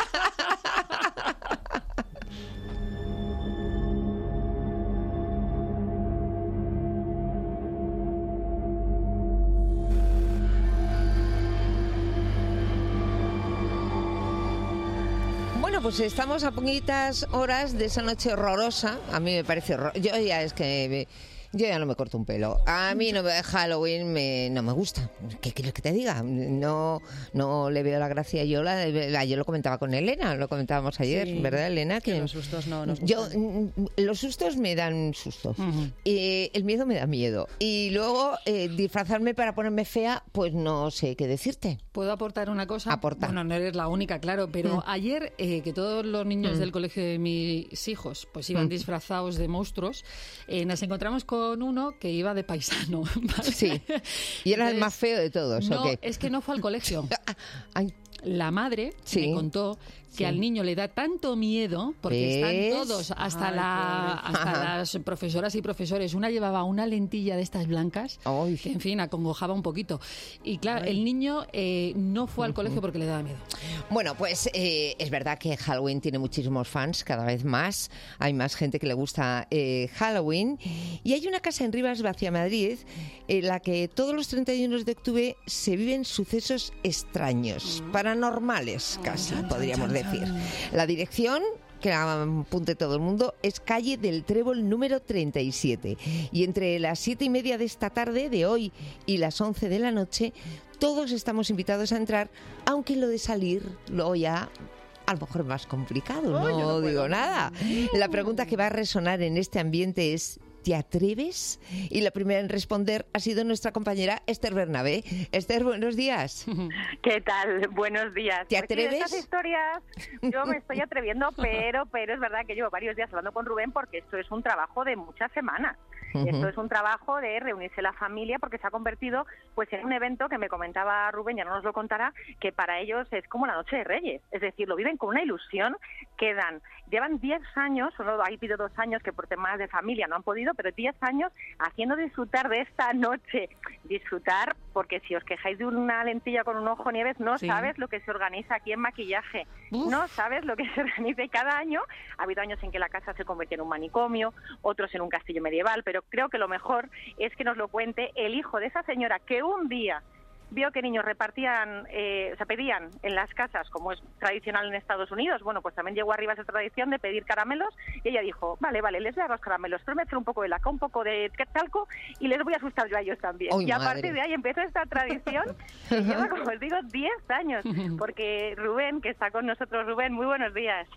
Bueno, pues estamos a poquitas horas de esa noche horrorosa. A mí me parece horrorosa. Yo ya es que... Me... Yo ya no me corto un pelo. A mí no, Halloween me, no me gusta. ¿Qué quieres que te diga? No, no le veo la gracia. Yo la, ayer lo comentaba con Elena, lo comentábamos ayer, sí, ¿verdad, Elena? Que, que los sustos no nos yo Los sustos me dan susto. Uh-huh. Eh, el miedo me da miedo. Y luego eh, disfrazarme para ponerme fea, pues no sé qué decirte. ¿Puedo aportar una cosa? Aporta. Bueno, no eres la única, claro, pero mm. ayer eh, que todos los niños mm. del colegio de mis hijos pues iban mm. disfrazados de monstruos, eh, nos encontramos con con uno que iba de paisano, ¿vale? Sí, y era Entonces, el más feo de todos. No, ¿o qué? Es que no fue al colegio. Ay. La madre sí. me contó que sí. al niño le da tanto miedo porque ¿ves? Están todos, hasta, Ay, la, hasta las profesoras y profesores. Una llevaba una lentilla de estas blancas Ay. que, en fin, acongojaba un poquito. Y claro, Ay. el niño eh, no fue al colegio porque le daba miedo. Bueno, pues eh, es verdad que Halloween tiene muchísimos fans, cada vez más. Hay más gente que le gusta eh, Halloween. Y hay una casa en Rivas Vacia, Madrid, en la que todos los treinta y uno de octubre se viven sucesos extraños, mm. paranormales casi, oh, podríamos decir. La dirección, que apunte todo el mundo, es calle del Trébol número treinta y siete. Y entre las siete y media de esta tarde, de hoy, y las once de la noche, todos estamos invitados a entrar, aunque lo de salir, luego ya... a lo mejor más complicado, no, oh, no digo nada. La pregunta que va a resonar en este ambiente es... ¿te atreves? Y la primera en responder ha sido nuestra compañera Esther Bernabé. Esther, buenos días. ¿Qué tal? Buenos días. ¿Te atreves? Pues sí, estas historias yo me estoy atreviendo, pero, pero es verdad que llevo varios días hablando con Rubén porque esto es un trabajo de muchas semanas. Uh-huh. Esto es un trabajo de reunirse la familia porque se ha convertido pues en un evento que me comentaba Rubén, ya no nos lo contará, que para ellos es como la Noche de Reyes. Es decir, lo viven con una ilusión, quedan, llevan diez años, solo ahí pido dos años que por temas de familia no han podido, pero diez años haciendo disfrutar de esta noche. Disfrutar, porque si os quejáis de una lentilla con un ojo, Nieves, no sí. sabes lo que se organiza aquí en maquillaje. Uf. No sabes lo que se organiza cada año. Ha habido años en que la casa se convirtió en un manicomio, otros en un castillo medieval, pero creo que lo mejor es que nos lo cuente el hijo de esa señora que un día vio que niños repartían, eh, o sea, pedían en las casas, como es tradicional en Estados Unidos. Bueno, pues también llegó arriba esa tradición de pedir caramelos y ella dijo, vale, vale, les voy a dar los caramelos, pero me voy a hacer un poco de laca, un poco de talco y les voy a asustar yo a ellos también. ¡Uy, y a madre! partir de ahí empezó esta tradición que lleva, como os digo, diez años. Porque Rubén, que está con nosotros, Rubén, muy buenos días.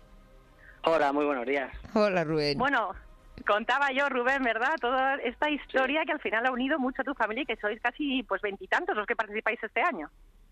Hola, muy buenos días. Hola, Rubén. Bueno... contaba yo, Rubén, ¿verdad? Toda esta historia sí. que al final ha unido mucho a tu familia y que sois casi pues veintitantos los que participáis este año.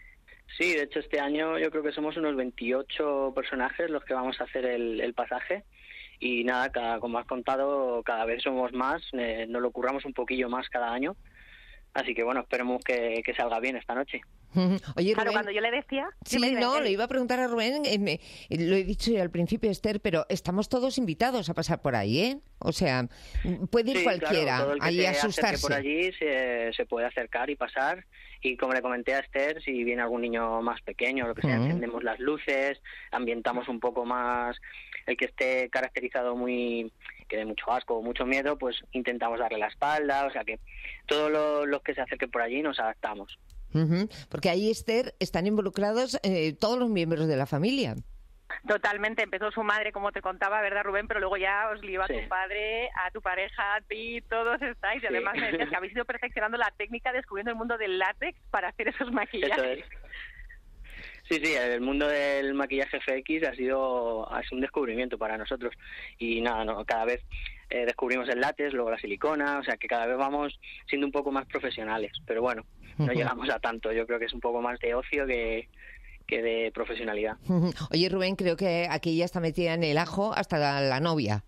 Sí, de hecho este año yo creo que somos unos veintiocho personajes los que vamos a hacer el, el pasaje y nada, cada, como has contado, cada vez somos más, eh, nos lo curramos un poquillo más cada año, así que bueno, esperemos que, que salga bien esta noche. Oye, claro, Rubén, cuando yo le decía... Sí, me no, le iba a preguntar a Rubén, eh, me, lo he dicho al principio, Esther, pero estamos todos invitados a pasar por ahí, ¿eh? O sea, puede ir sí, cualquiera, claro, todo el que ahí se asustarse. por allí se, se puede acercar y pasar, y como le comenté a Esther, si viene algún niño más pequeño, lo que sea, uh-huh. encendemos las luces, ambientamos un poco más, el que esté caracterizado muy... que dé mucho asco o mucho miedo, pues intentamos darle la espalda, o sea que todos los, los que se acerquen por allí nos adaptamos. Uh-huh. Porque ahí, Esther, están involucrados eh, todos los miembros de la familia. Totalmente, empezó su madre, como te contaba, ¿verdad, Rubén? Pero luego ya os lió a sí. tu padre, a tu pareja, a ti, todos estáis. Y además sí. me decías que habéis ido perfeccionando la técnica, descubriendo el mundo del látex para hacer esos maquillajes. Eso es. Sí, sí, el mundo del maquillaje F X ha sido, ha sido un descubrimiento para nosotros. Y nada, no, cada vez eh, descubrimos el látex, luego la silicona, o sea que cada vez vamos siendo un poco más profesionales. Pero bueno, no uh-huh. llegamos a tanto. Yo creo que es un poco más de ocio que, que de profesionalidad. Uh-huh. Oye, Rubén, creo que aquí ya está metida en el ajo hasta la, la novia.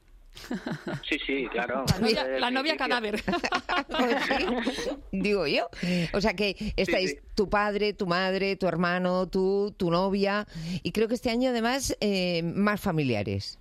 Sí, sí, claro. La novia, la novia cadáver. Pues sí, digo yo. O sea que estáis sí, sí. tu padre, tu madre, tu hermano, tú, tu novia, y creo que este año además eh, más familiares.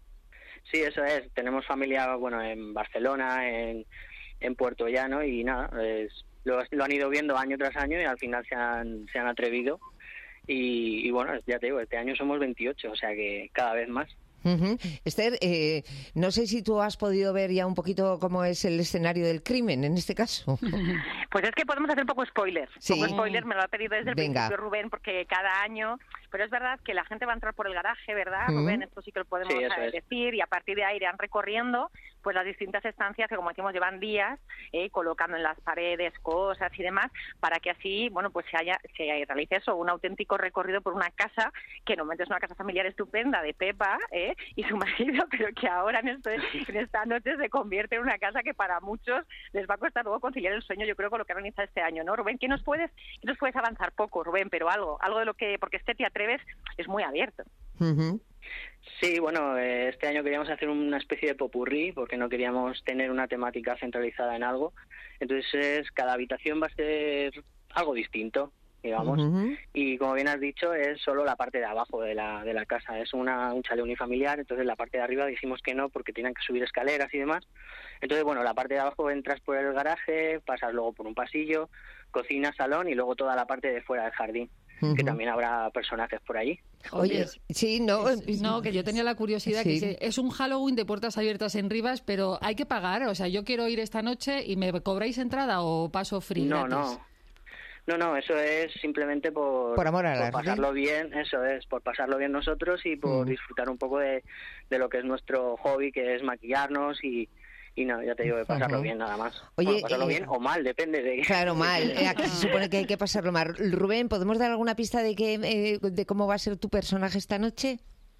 Sí, eso es. Tenemos familia, bueno, en Barcelona, en, en Puerto Llano, y nada, es, lo, lo han ido viendo año tras año y al final se han, se han atrevido. Y, y bueno, ya te digo, este año somos veintiocho, o sea que cada vez más. Uh-huh. Esther, eh, no sé si tú has podido ver ya un poquito cómo es el escenario del crimen en este caso. Pues es que podemos hacer un poco spoiler. Sí. Un poco spoiler, me lo ha pedido desde el Venga. principio Rubén, porque cada año... Pero es verdad que la gente va a entrar por el garaje, ¿verdad, uh-huh. Rubén? Esto sí que lo podemos sí, es. decir, y a partir de ahí irán recorriendo pues las distintas estancias que, como decimos, llevan días eh, colocando en las paredes cosas y demás, para que así, bueno, pues se, haya, se realice eso, un auténtico recorrido por una casa, que normalmente es una casa familiar estupenda de Pepa eh, y su marido, pero que ahora en, este, en esta noche se convierte en una casa que para muchos les va a costar luego conciliar el sueño, yo creo, con lo que organiza este año, ¿no, Rubén? ¿Qué nos puedes, qué nos puedes avanzar? Poco, Rubén, pero algo, algo de lo que, porque este Te Atreves es muy abierto. Uh-huh. Sí, bueno, eh, este año queríamos hacer una especie de popurrí porque no queríamos tener una temática centralizada en algo. Entonces, cada habitación va a ser algo distinto, digamos. Uh-huh. Y como bien has dicho, es solo la parte de abajo de la, de la casa. Es una, un chalet unifamiliar, entonces la parte de arriba dijimos que no porque tenían que subir escaleras y demás. Entonces, bueno, la parte de abajo entras por el garaje, pasas luego por un pasillo, cocina, salón y luego toda la parte de fuera del jardín. Uh-huh. Que también habrá personajes por allí. Oye, sí, no... No, que yo tenía la curiosidad, sí. que es un Halloween de puertas abiertas en Rivas, pero hay que pagar, o sea, yo quiero ir esta noche y ¿me cobráis entrada o paso free? No, gratis? no. No, no, eso es simplemente por, por, amor a la por pasarlo bien, eso es, por pasarlo bien nosotros y por mm. disfrutar un poco de, de lo que es nuestro hobby, que es maquillarnos y... Y no, ya te digo, de pasarlo uh-huh. bien nada más. Oye, bueno, pasarlo eh, bien o mal, depende de... Claro, mal. Eh, aquí se supone que hay que pasarlo mal. Rubén, ¿podemos dar alguna pista de que, eh, de cómo va a ser tu personaje esta noche?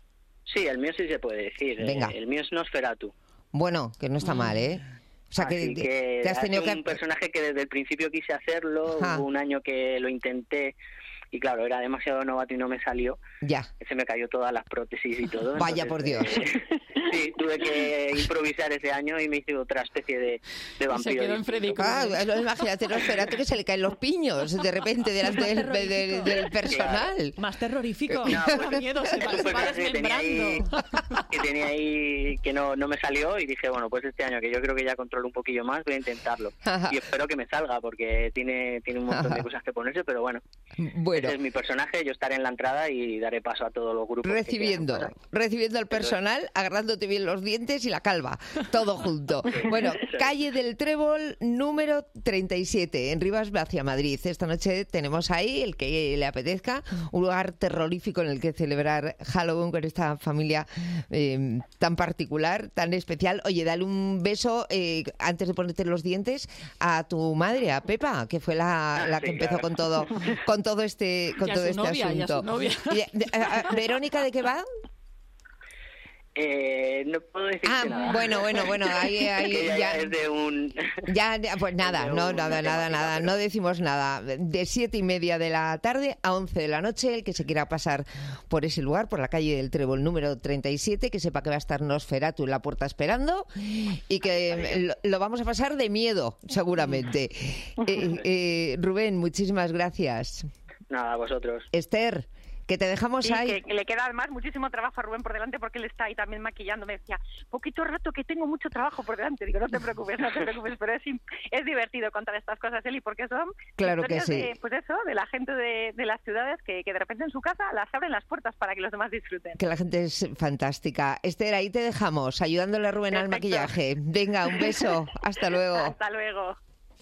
Sí, el mío sí se puede decir. Venga. Eh, el mío es Nosferatu. Bueno, que no está mal, ¿eh? O sea, que, que te has tenido es que... un personaje que desde el principio quise hacerlo, ah. hubo un año que lo intenté y claro, era demasiado novato y no me salió. Ya. Se me cayó todas las prótesis y todo. Vaya, entonces, por Dios. Eh, sí, tuve que improvisar ese año y me hice otra especie de, de vampiro. Se quedó en Freddy Ah, imagínate, no, espérate que se le caen los piños de repente delante del, del, del personal. Claro. Más terrorífico. No, pues, da miedo, se va, se va que tenía ahí, que tenía ahí que no, no me salió y dije, bueno, pues este año que yo creo que ya controlo un poquillo más, voy a intentarlo. Y espero que me salga porque tiene, tiene un montón de cosas que ponerse, pero bueno. Bueno. Ese es mi personaje, yo estaré en la entrada y daré paso a todos los grupos. Recibiendo, recibiendo al personal, agarrándote bien los dientes y la calva, todo junto. Bueno, calle del Trébol número treinta y siete, en Rivas hacia Madrid. Esta noche tenemos ahí, el que le apetezca, un lugar terrorífico en el que celebrar Halloween con esta familia eh, tan particular, tan especial. Oye, dale un beso eh, antes de ponerte los dientes a tu madre, a Pepa, que fue la, la que sí, empezó claro. con todo, con todo este, con todo este novia, asunto. Y a su novia. Y, a, a, Verónica, ¿de qué va? Eh, no puedo decir ah, nada. bueno, bueno, bueno, ahí, ahí ya, ya es de un... ya, ya, pues nada, no, nada, nada, nada, no decimos nada. De siete y media de la tarde a once de la noche, el que se quiera pasar por ese lugar, por la calle del Trébol número treinta y siete, que sepa que va a estar Nosferatu en la puerta esperando y que lo, lo vamos a pasar de miedo, seguramente. eh, eh, Rubén, muchísimas gracias. Nada, a vosotros. Esther, que te dejamos sí, ahí. Que le queda además muchísimo trabajo a Rubén por delante porque él está ahí también maquillando. Me decía, poquito rato que tengo mucho trabajo por delante. Digo, no te preocupes, no te preocupes, pero es, es divertido contar estas cosas, Eli, porque son claro que sí. de, pues eso, de la gente de, de las ciudades que, que de repente en su casa las abren las puertas para que los demás disfruten. Que la gente es fantástica. Esther, ahí te dejamos, ayudándole a Rubén Perfecto. Al maquillaje. Venga, un beso. Hasta luego. Hasta luego.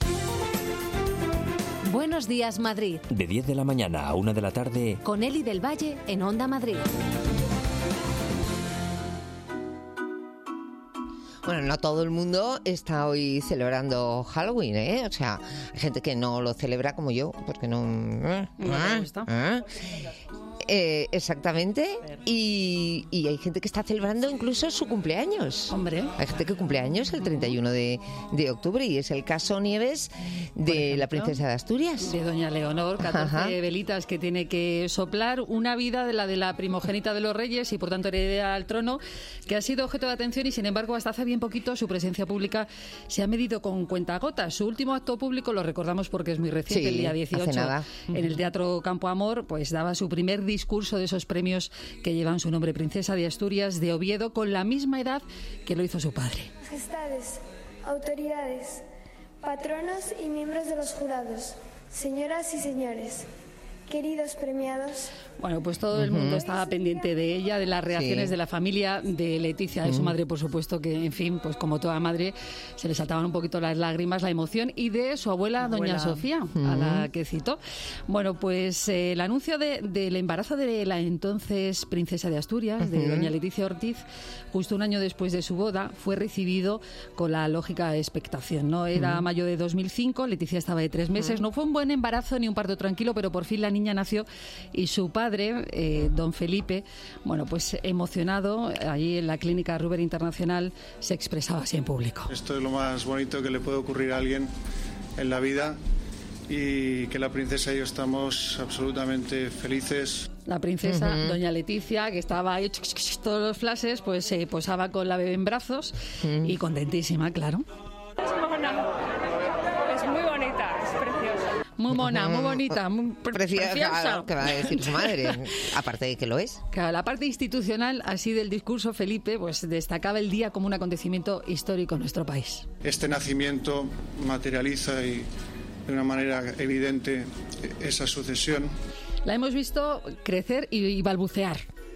Buenos días, Madrid. De diez de la mañana a una de la tarde. Con Eli del Valle en Onda Madrid. Bueno, no todo el mundo está hoy celebrando Halloween, ¿eh? O sea, hay gente que no lo celebra como yo, porque no... No me gusta. ¿Eh? Eh, exactamente. Y, y hay gente que está celebrando incluso su cumpleaños. Hombre. Hay gente que cumple años el treinta y uno de, de octubre y es el caso Nieves de ejemplo, la princesa de Asturias. De doña Leonor, catorce Ajá. velitas que tiene que soplar, una vida de la de la primogénita de los reyes y por tanto heredera al trono, que ha sido objeto de atención y sin embargo hasta hace bien poquito su presencia pública se ha medido con cuentagotas. Su último acto público lo recordamos porque es muy reciente, Sí, el día dieciocho, hace nada. en el Teatro Campo Amor, pues daba su primer discurso de esos premios que llevan su nombre, Princesa de Asturias de Oviedo, con la misma edad que lo hizo su padre. Majestades, autoridades, patronos y miembros de los jurados, señoras y señores, queridos premiados. Bueno, pues todo el mundo estaba pendiente de ella, de las reacciones Sí. de la familia, de Leticia, de su madre, por supuesto, que, en fin, pues como toda madre, se le saltaban un poquito las lágrimas, la emoción, y de su abuela, doña Abuela. Sofía, a la que citó. Bueno, pues eh, el anuncio de, del embarazo de la entonces princesa de Asturias, de Ujú. doña Leticia Ortiz, justo un año después de su boda, fue recibido con la lógica expectación, ¿no? Era Ujú. mayo de dos mil cinco, Leticia estaba de tres meses, no fue un buen embarazo ni un parto tranquilo, pero por fin la niña nació y su padre, eh, don Felipe, bueno, pues emocionado, allí en la clínica Ruber Internacional, se expresaba así en público. Esto es lo más bonito que le puede ocurrir a alguien en la vida y que la princesa y yo estamos absolutamente felices. La princesa, Ujú. doña Leticia, que estaba ahí todos los flashes, pues se posaba con la bebé en brazos y contentísima, claro. Es mona, es muy bonita, es preciosa. Muy mona, muy bonita, muy pre- Preciosa, preciosa. que va a decir su madre, aparte de que lo es. Claro, la parte institucional, así del discurso, Felipe, pues destacaba el día como un acontecimiento histórico en nuestro país. Este nacimiento materializa y de una manera evidente esa sucesión. La hemos visto crecer y, y balbucear.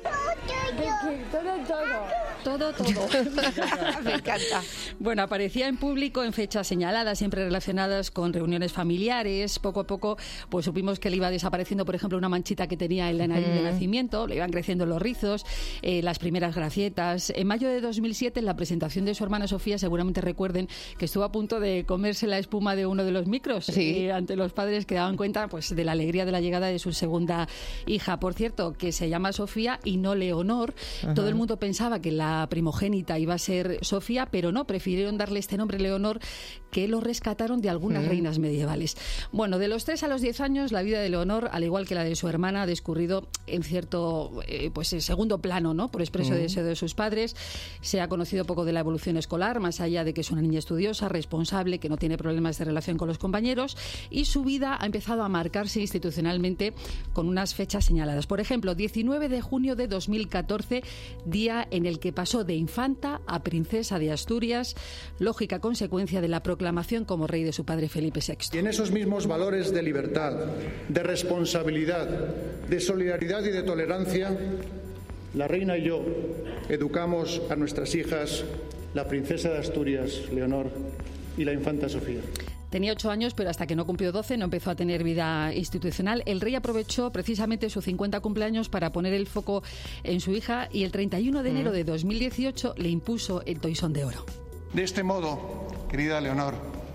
Todo, todo. Todo, todo. Me encanta. Bueno, aparecía en público en fechas señaladas, siempre relacionadas con reuniones familiares. Poco a poco, pues supimos que le iba desapareciendo, por ejemplo, una manchita que tenía en la nariz de Ujú. nacimiento, le iban creciendo los rizos, eh, las primeras grafietas. En mayo de dos mil siete, en la presentación de su hermana Sofía, seguramente recuerden que estuvo a punto de comerse la espuma de uno de los micros Sí. eh, ante los padres que daban cuenta, pues, de la alegría de la llegada de su segunda hija. Por cierto, que se llama Sofía y no Leonor. Ajá. Todo el mundo pensaba que la primogénita iba a ser Sofía, pero no, prefirieron darle este nombre Leonor, que lo rescataron de algunas Mm. reinas medievales. Bueno, de los tres a los diez años, la vida de Leonor, al igual que la de su hermana, ha discurrido en cierto eh, pues en segundo plano, ¿no? Por expreso Mm. deseo de sus padres. Se ha conocido poco de la evolución escolar, más allá de que es una niña estudiosa, responsable, que no tiene problemas de relación con los compañeros, y su vida ha empezado a marcarse institucionalmente con unas fechas señaladas. Por ejemplo, diecinueve de junio de dos mil catorce, día en el que pasó de infanta a princesa de Asturias, lógica consecuencia de la proclamación como rey de su padre Felipe sexto. Y en esos mismos valores de libertad, de responsabilidad, de solidaridad y de tolerancia, la reina y yo educamos a nuestras hijas, la princesa de Asturias, Leonor, y la infanta Sofía. Tenía ocho años, pero hasta que no cumplió doce no empezó a tener vida institucional. El rey aprovechó precisamente su cincuenta cumpleaños para poner el foco en su hija y el treinta y uno de enero de dos mil dieciocho le impuso el Toisón de Oro. De este modo, querida Leonor,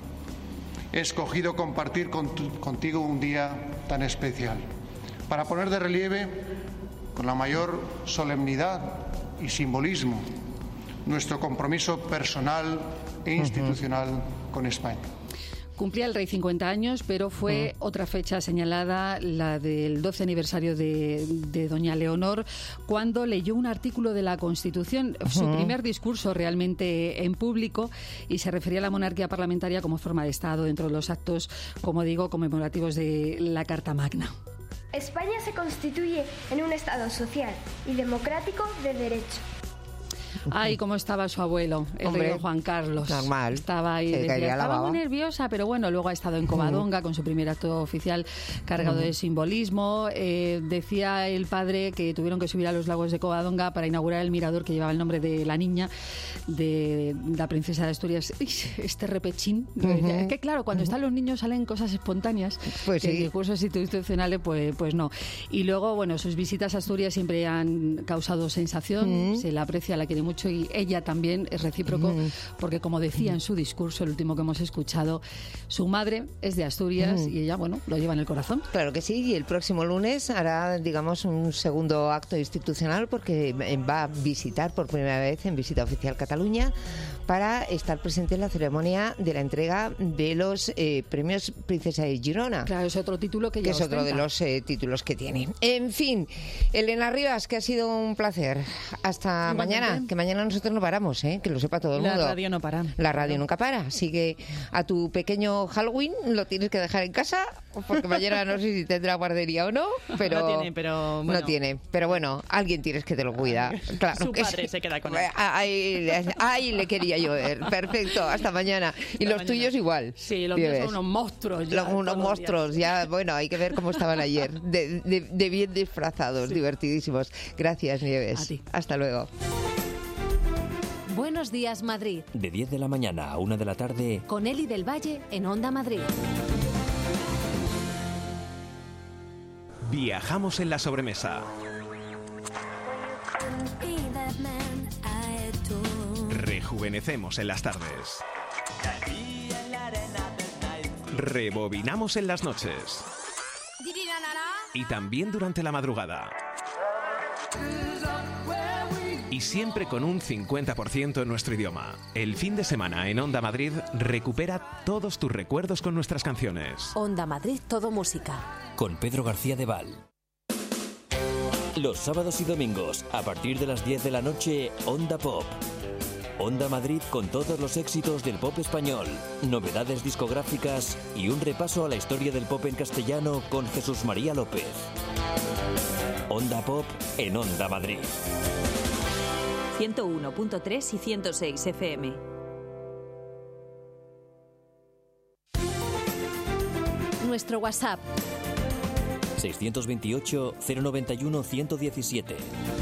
he escogido compartir con tu- contigo un día tan especial para poner de relieve con la mayor solemnidad y simbolismo nuestro compromiso personal e institucional con España. Cumplía el rey cincuenta años, pero fue otra fecha señalada, la del doce aniversario de, de doña Leonor, cuando leyó un artículo de la Constitución, su Ujú. primer discurso realmente en público, y se refería a la monarquía parlamentaria como forma de Estado dentro de los actos, como digo, conmemorativos de la Carta Magna. España se constituye en un Estado social y democrático de derecho. Ay, cómo estaba su abuelo, el Hombre, rey Juan Carlos. normal. Estaba ahí, Se le decía, caería la estaba baba. muy nerviosa, pero bueno, luego ha estado en Covadonga con su primer acto oficial cargado Ujú. de simbolismo. Eh, decía el padre que tuvieron que subir a los lagos de Covadonga para inaugurar el mirador que llevaba el nombre de la niña, de la princesa de Asturias. Ih, este repechín. Ujú. Es que claro, cuando están los niños salen cosas espontáneas, Pues que en sí. discursos institucionales, pues, pues no. Y luego, bueno, sus visitas a Asturias siempre han causado sensación, Mm. se la aprecia, la quiere mucho. mucho y ella también, es recíproco, mm. porque como decía en su discurso, el último que hemos escuchado, su madre es de Asturias mm. y ella, bueno, lo lleva en el corazón. Claro que sí, y el próximo lunes hará, digamos, un segundo acto institucional porque va a visitar por primera vez en visita oficial Cataluña para estar presente en la ceremonia de la entrega de los eh, premios Princesa de Girona. Claro, es otro título que ya que es ostenta. otro de los eh, títulos que tiene. En fin, Elena Rivas, que ha sido un placer. Hasta Igualmente. Mañana, que mañana nosotros no paramos, ¿eh? Que lo sepa todo el La mundo. La radio no para. La radio nunca para, así que a tu pequeño Halloween lo tienes que dejar en casa, porque mañana no sé si tendrá guardería o no, pero... No tiene, pero bueno. No tiene, pero bueno, alguien tienes que te lo cuida. Claro Su que padre sí. se queda con él. Ahí, ahí le quería yo ver. Perfecto, hasta mañana. Y los mañana. tuyos igual. Sí, los míos son unos monstruos. Ya, Los, unos todos los monstruos, ya, bueno, hay que ver cómo estaban ayer. De, de, de bien disfrazados, sí. Divertidísimos. Gracias, Nieves. A ti. Hasta luego. Buenos días, Madrid. De diez de la mañana a una de la tarde. Con Eli del Valle en Onda Madrid. Viajamos en la sobremesa. Rejuvenecemos en las tardes. Rebobinamos en las noches. Y también durante la madrugada. Y siempre con un cincuenta por ciento en nuestro idioma. El fin de semana en Onda Madrid recupera todos tus recuerdos con nuestras canciones. Onda Madrid, todo música. Con Pedro García de Val. Los sábados y domingos, a partir de las diez de la noche, Onda Pop. Onda Madrid con todos los éxitos del pop español, novedades discográficas y un repaso a la historia del pop en castellano con Jesús María López. Onda Pop en Onda Madrid. ciento uno punto tres y ciento seis F M. Nuestro WhatsApp. seiscientos veintiocho, cero noventa y uno, ciento diecisiete.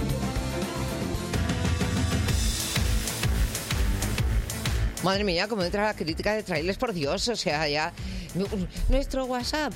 Madre mía, cómo entra la crítica de trailers, por Dios, o sea, ya... Nuestro WhatsApp,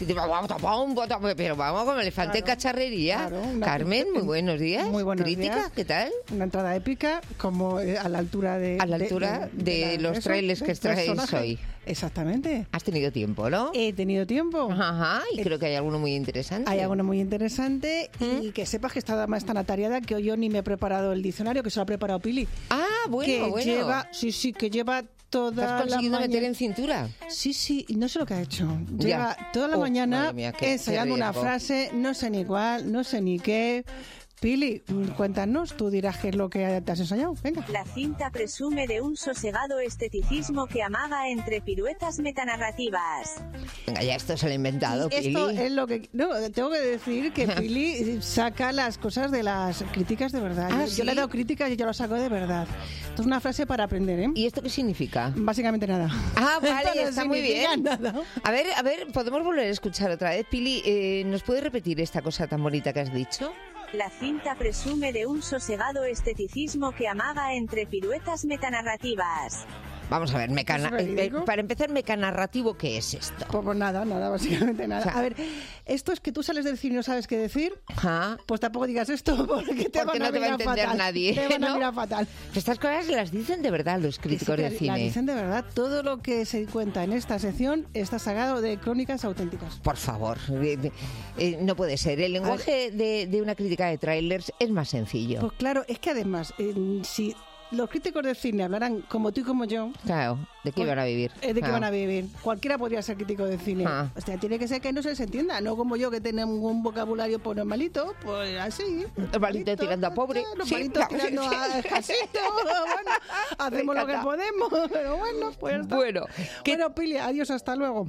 pero vamos como elefante en Claro, cacharrería. claro, una- Carmen, muy buenos días. Muy buenos ¿Crítica? días. ¿Qué tal? Una entrada épica, como eh, a la altura de... A la altura de, la- los eso, trailers del que traéis personaje. hoy. Exactamente. Has tenido tiempo, ¿no? He tenido tiempo. Ajá, y Eh, creo que hay alguno muy interesante. Hay alguno muy interesante y que sepas que esta dama es tan atareada que yo ni me he preparado el diccionario, que se lo ha preparado Pili. Ah, bueno, que bueno. lleva, sí, sí, que lleva toda ¿Te has la conseguido mañana... meter en cintura? Sí, sí, y no sé lo que ha hecho. Ya. Lleva toda la Oh, mañana madre mía, qué- qué ensayando una riesgo. frase, no sé ni cuál, no sé ni qué. Pili, cuéntanos, tú dirás qué es lo que te has ensayado. Venga. La cinta presume de un sosegado esteticismo que amaga entre piruetas metanarrativas. Venga, ya esto se lo he inventado, Y esto Pili. es lo que... No, tengo que decir que Pili saca las cosas de las críticas de verdad. ¿Ah, yo, sí? yo le he dado críticas y yo lo saco de verdad. Esto es una frase para aprender, ¿eh? ¿Y esto qué significa? Básicamente nada. Ah, vale, Esto no está muy significa bien. nada. A ver, a ver, podemos volver a escuchar otra vez. Pili, eh, ¿nos puedes repetir esta cosa tan bonita que has dicho? La cinta presume de un sosegado esteticismo que amaga entre piruetas metanarrativas. Vamos a ver, mecana, ¿Es verídico? eh, para empezar, mecanarrativo, ¿qué es esto? Pues, pues nada, nada, básicamente nada. O sea, a ver, esto es que tú sales del cine y no sabes qué decir, Ajá. pues tampoco digas esto porque te Porque van a no te va a mirar entender fatal. nadie, Te van a ¿no? mirar fatal. Estas cosas las dicen de verdad los críticos Que de sí, que cine. La dicen de verdad. Todo lo que se cuenta en esta sección está sagado de crónicas auténticas. Por favor, eh, eh, eh, no puede ser. El lenguaje de, de una crítica de trailers es más sencillo. Pues claro, es que además, eh, si los críticos de cine hablaran como tú y como yo, Claro, ¿de qué pues, iban a vivir? eh, ¿de qué Claro. van a vivir? Cualquiera podría ser crítico de cine. Ah. O sea, tiene que ser que no se les entienda, no como yo que tenemos un vocabulario pues normalito, pues así. Normalito tirando a pobre. Normalito Sí. tirando a escasito. Bueno, hacemos Me lo que encanta. podemos, pero bueno, pues ya está. Bueno, Bueno, Pili, adiós, hasta luego.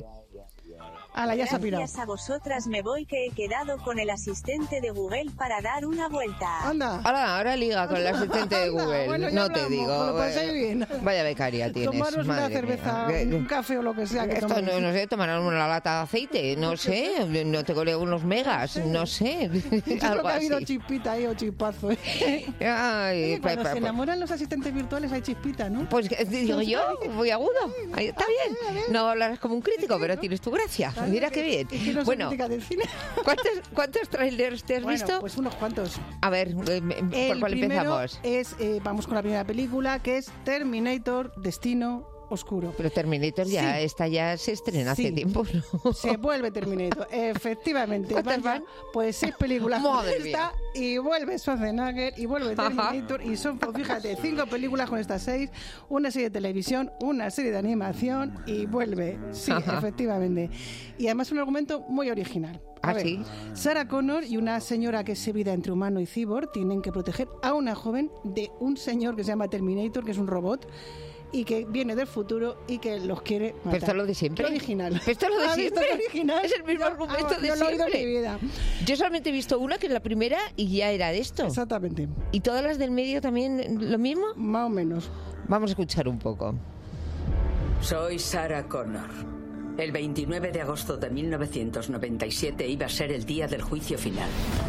Ala, ya se ha pirado. Gracias a vosotras me voy, que he quedado con el asistente de Google para dar una vuelta. Anda. Ahora, ahora liga con el asistente de Anda, Google. bueno, ya no te hablamos, digo. pues lo vaya- pasáis bien. Vaya becaria tienes. Tomaros una madre cerveza, mía. un café o lo que sea que Esto toméis. no, no sé, tomarán una lata de aceite, no sé, no te coleo unos megas, no sé, Yo creo algo que ha habido así. chispita ahí o chispazo. ¿eh? Ay, Oye, cuando pa- se pa- enamoran los asistentes virtuales hay chispita, ¿no? Pues eh, digo yo, muy agudo. Ahí está bien. No hablarás como un crítico, pero tienes tu gracia. Mira qué bien. Es que no soy bueno, crítica del cine. ¿cuántos, ¿cuántos trailers te has Bueno, visto? pues unos cuantos. A ver, eh, ¿por El cuál primero empezamos? es, eh, vamos con la primera película, que es Terminator, Destino Oscuro. Pero Terminator ya, Sí. esta ya se estrena hace Sí. tiempo, ¿no? Se vuelve Terminator, efectivamente. ¿Cuántas Vaya, van? Pues seis películas con Madre esta, y vuelve Schwarzenegger, y vuelve Ajá. Terminator, y son, pues fíjate, cinco películas con estas seis, una serie de televisión, una serie de animación, y vuelve. Sí, Ajá. efectivamente. Y además un argumento muy original. A ¿Ah, ver, sí? Sarah Connor y una señora que se vida entre humano y cyborg tienen que proteger a una joven de un señor que se llama Terminator, que es un robot, y que viene del futuro y que los quiere matar. Pero esto es lo de siempre. Qué original. Pero esto es lo de ¿Has visto siempre. qué original? Es el mismo Yo, argumento vamos, de no lo he oído siempre. en mi vida. Yo solamente he visto una, que es la primera, y ya era de esto. Exactamente. ¿Y todas las del medio también lo mismo? Más o menos. Vamos a escuchar un poco. Soy Sarah Connor. El veintinueve de agosto de mil novecientos noventa y siete iba a ser el día del juicio final.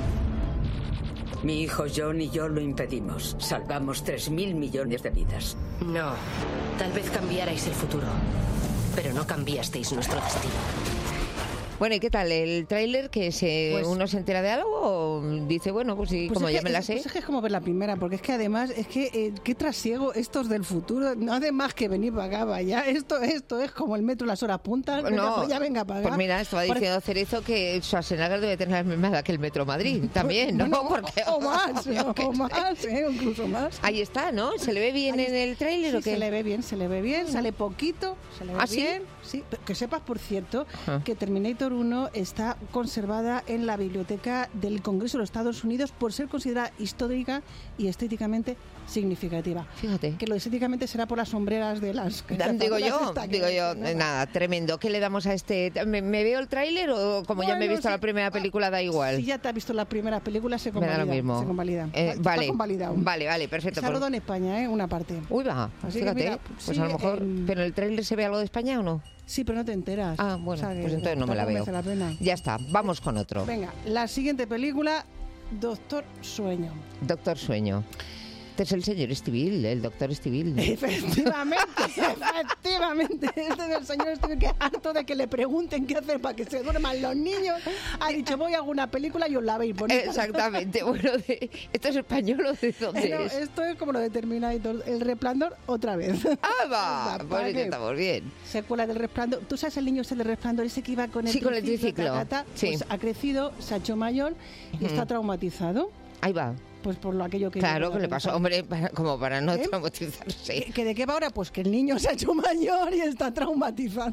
Mi hijo John y yo lo impedimos. Salvamos tres mil millones de vidas. No, tal vez cambiarais el futuro, pero no cambiasteis nuestro destino. Bueno, ¿y qué tal? ¿El tráiler que se, Pues- uno se entera de algo o dice, bueno, pues sí, Pues como es ya que- me la es- sé? pues es que es como ver la primera, porque es que además, es que eh, qué trasiego estos del futuro, no hace más que venir para acá, vaya. Esto, esto es como el metro, las horas puntas, venga, No, pues ya venga para acá. pues mira, estaba Parece- diciendo Cerezo que Schwarzenegger debe tener la misma edad que el Metro Madrid, también, ¿no? Bueno, Porque, o más, yo qué o sé. más, eh, incluso más. Ahí está, ¿no? ¿Se le ve bien Ahí en el tráiler Sí, o qué? se le ve bien, se le ve bien, sale poquito, se le ve ¿Ah, sí? bien. Sí, pero que sepas, por cierto, Ajá. que Terminator uno está conservada en la biblioteca del Congreso de los Estados Unidos por ser considerada histórica y estéticamente significativa. Fíjate. Que lo estéticamente será por las sombreras de las... Digo yo, esta que- digo yo, nada. nada, tremendo. ¿Qué le damos a este? ¿Me, me veo el tráiler o como ya me he Bueno, visto sí. la primera película da igual? Si ya te has visto la primera película, se me convalida. da lo mismo. Se convalida. Eh, Está vale, convalidado. vale, vale, perfecto. Se ha Por- rodado en España, ¿eh? Una parte. Uy, va, Así que fíjate. mira, pues sí, a lo mejor, em, ¿pero en el tráiler se ve algo de España o no? Sí, pero no te enteras. Ah, bueno, O sea que pues entonces no me la tampoco veo. merece la pena. Ya está, vamos con otro. Venga, la siguiente película, Doctor Sueño. Doctor Sueño. Este es el señor Estivil, el doctor Estivil. Efectivamente, efectivamente. Este es el señor Estivil que harto de que le pregunten qué hacer para que se duerman los niños. Ha dicho, voy a alguna película y os la veis bonita. Exactamente. Bueno, de- ¿esto es español o de dónde No, es? esto es como lo de Terminator, El Resplandor otra vez. Ah, va, ¿Para pues qué? estamos bien. Secuela del Resplandor. ¿Tú sabes el niño ese del Resplandor, ese que iba con el Sí, con el triciclo, ta, ta, ta? sí. Pues ha crecido, se ha hecho mayor y Ujú. está traumatizado. Ahí va. Pues por lo aquello que... Claro, yo que le pensaba. pasó, hombre, para- como para no ¿Eh? traumatizarse. ¿Que, que de qué va ahora? Pues que el niño se ha hecho mayor y está traumatizado.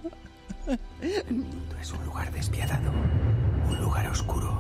Es un lugar despiadado, un lugar oscuro.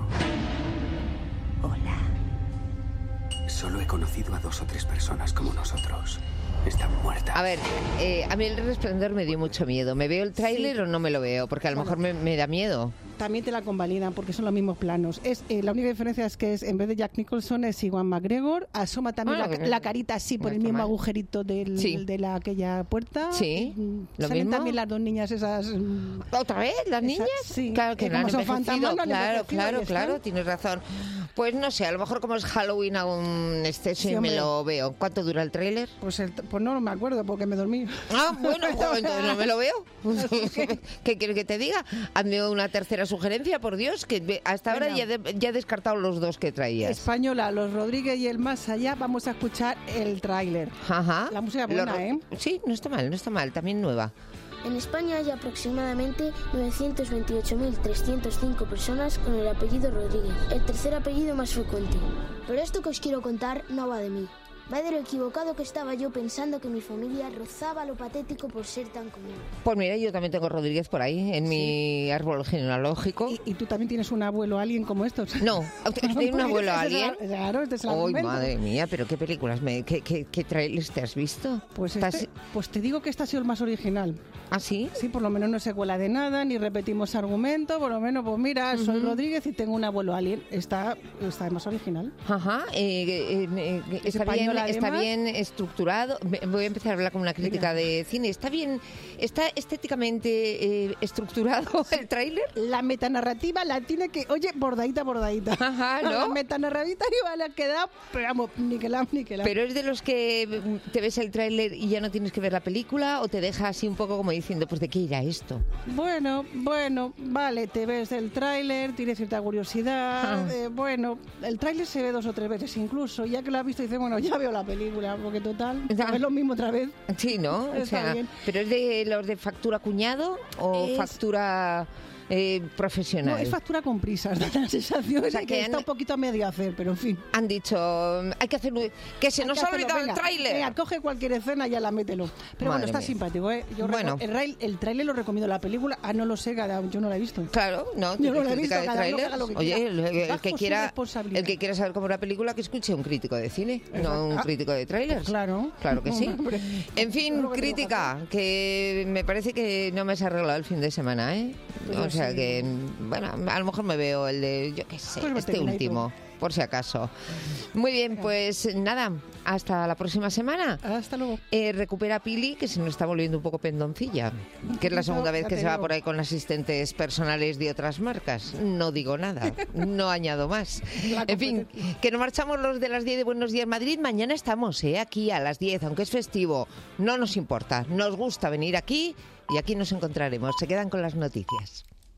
Hola. Solo he conocido a dos o tres personas como nosotros. Están muertas. A ver, eh, a mí el Resplandor me dio mucho miedo. ¿Me veo el tráiler Sí. o no me lo veo? Porque a lo Bueno. mejor me, me da miedo. También te la convalidan porque son los mismos planos. Es eh, la única diferencia es que es en vez de Jack Nicholson es Iwan McGregor. Asoma también Bueno, la, que no- la carita así por no el está mismo mal. agujerito del, Sí. de la aquella puerta. Sí, Mm, ¿lo Salen mismo? también las dos niñas esas. mm, ¿Otra vez? ¿Las Esas- niñas? sí. Claro que Eh, no han como son envejecido. fantasmas, no han Claro, envejecido, claro, ahí están. claro, tienes razón. Pues no sé, a lo mejor como es Halloween aún este sí, Sí, me hombre. lo veo. ¿Cuánto dura el tráiler? Pues, el- pues no me acuerdo porque me dormí. Ah, bueno, pues entonces no me lo veo. ¿Qué quieres que te diga? Hazme una tercera sugerencia, por Dios, que ve- hasta ahora Venga. ya, de- ya he descartado los dos que traías. Española, Los Rodríguez y el Más Allá. Vamos a escuchar el tráiler. Ajá. La música Lo- buena, ¿eh? Sí, no está mal, no está mal, también nueva. En España hay aproximadamente novecientos veintiocho mil trescientas cinco personas con el apellido Rodríguez, el tercer apellido más frecuente. Pero esto que os quiero contar no va de mí. Va de lo equivocado que estaba yo pensando que mi familia rozaba lo patético por ser tan común. Pues mira, yo también tengo Rodríguez por ahí, en mi árbol genealógico. ¿Y, y tú también tienes un abuelo alien como estos? No, ¿tienes un abuelo Ese es el- alien? Claro, este es el Uy, argumento. madre mía, pero qué películas, me, qué, qué, qué trailers te has visto. Pues, ¿Estás- este- pues te digo que este ha sido el más original. ¿Ah, sí? Sí, por lo menos no es secuela de nada, ni repetimos argumento, por lo menos, pues mira, soy Ujú. Rodríguez y tengo un abuelo alien. Está, está más original. Ajá, eh, eh, eh, eh, Es está bien española, está además- bien estructurado. Voy a empezar a hablar con una crítica de cine. ¿Está bien, está estéticamente eh, estructurado el tráiler? La metanarrativa la tiene que, oye, bordadita, bordadita. Ajá, ¿no? La metanarrativa le ha quedado, pero vamos, niquelado, niquelado. ¿Pero es de los que te ves el tráiler y ya no tienes que ver la película o te deja así un poco como diciendo, pues de qué irá esto? Bueno, bueno, vale, te ves el tráiler, tienes cierta curiosidad. Ah. eh, bueno, el tráiler se ve dos o tres veces incluso. Ya que lo has visto, dices, bueno, ya veo la película, porque total, Ya. es lo mismo otra vez. Sí, ¿no? O Está sea, bien. ¿pero es de los de factura cuñado o Es- factura eh, profesional? No, es factura con prisas, da la sensación O sea, de que que está han- un poquito a medio hacer, pero en fin. Han dicho, hay que hacer un- que se Hay nos que ha hacerlo, olvidado el venga, tráiler. venga, coge cualquier escena y ya la mételo. Pero Madre bueno, está mía. simpático, ¿eh? Yo Bueno. reco- el, rail- el tráiler lo recomiendo, la película, ah, no lo sé, cada- yo no la he visto. Claro, no, Yo no la he crítica visto, de cada uno que tráiler. haga lo que Oye, quiera. el, el Bajo que su quiera, responsabilidad. el que quiera saber cómo una película, que escuche un crítico de cine, no un Ah, crítico de trailers. Claro. Claro que sí. Hombre. En fin, Claro que tengo que crítica, que me parece que no me has arreglado el fin de semana, ¿eh? Pues O sea sí. que, bueno, a lo mejor me veo el de, yo qué sé, Pues este Terminator. último, por si acaso. Muy bien, pues nada, hasta la próxima semana. Hasta luego. Eh, recupera Pili, que se nos está volviendo un poco pendoncilla, que es la segunda No, vez ya que te se va digo. por ahí con asistentes personales de otras marcas. No digo nada, no añado más. La En fin, que nos marchamos los de las diez de Buenos Días Madrid. Mañana estamos, ¿eh? Aquí a las diez, aunque es festivo. No nos importa, nos gusta venir aquí y aquí nos encontraremos. Se quedan con las noticias.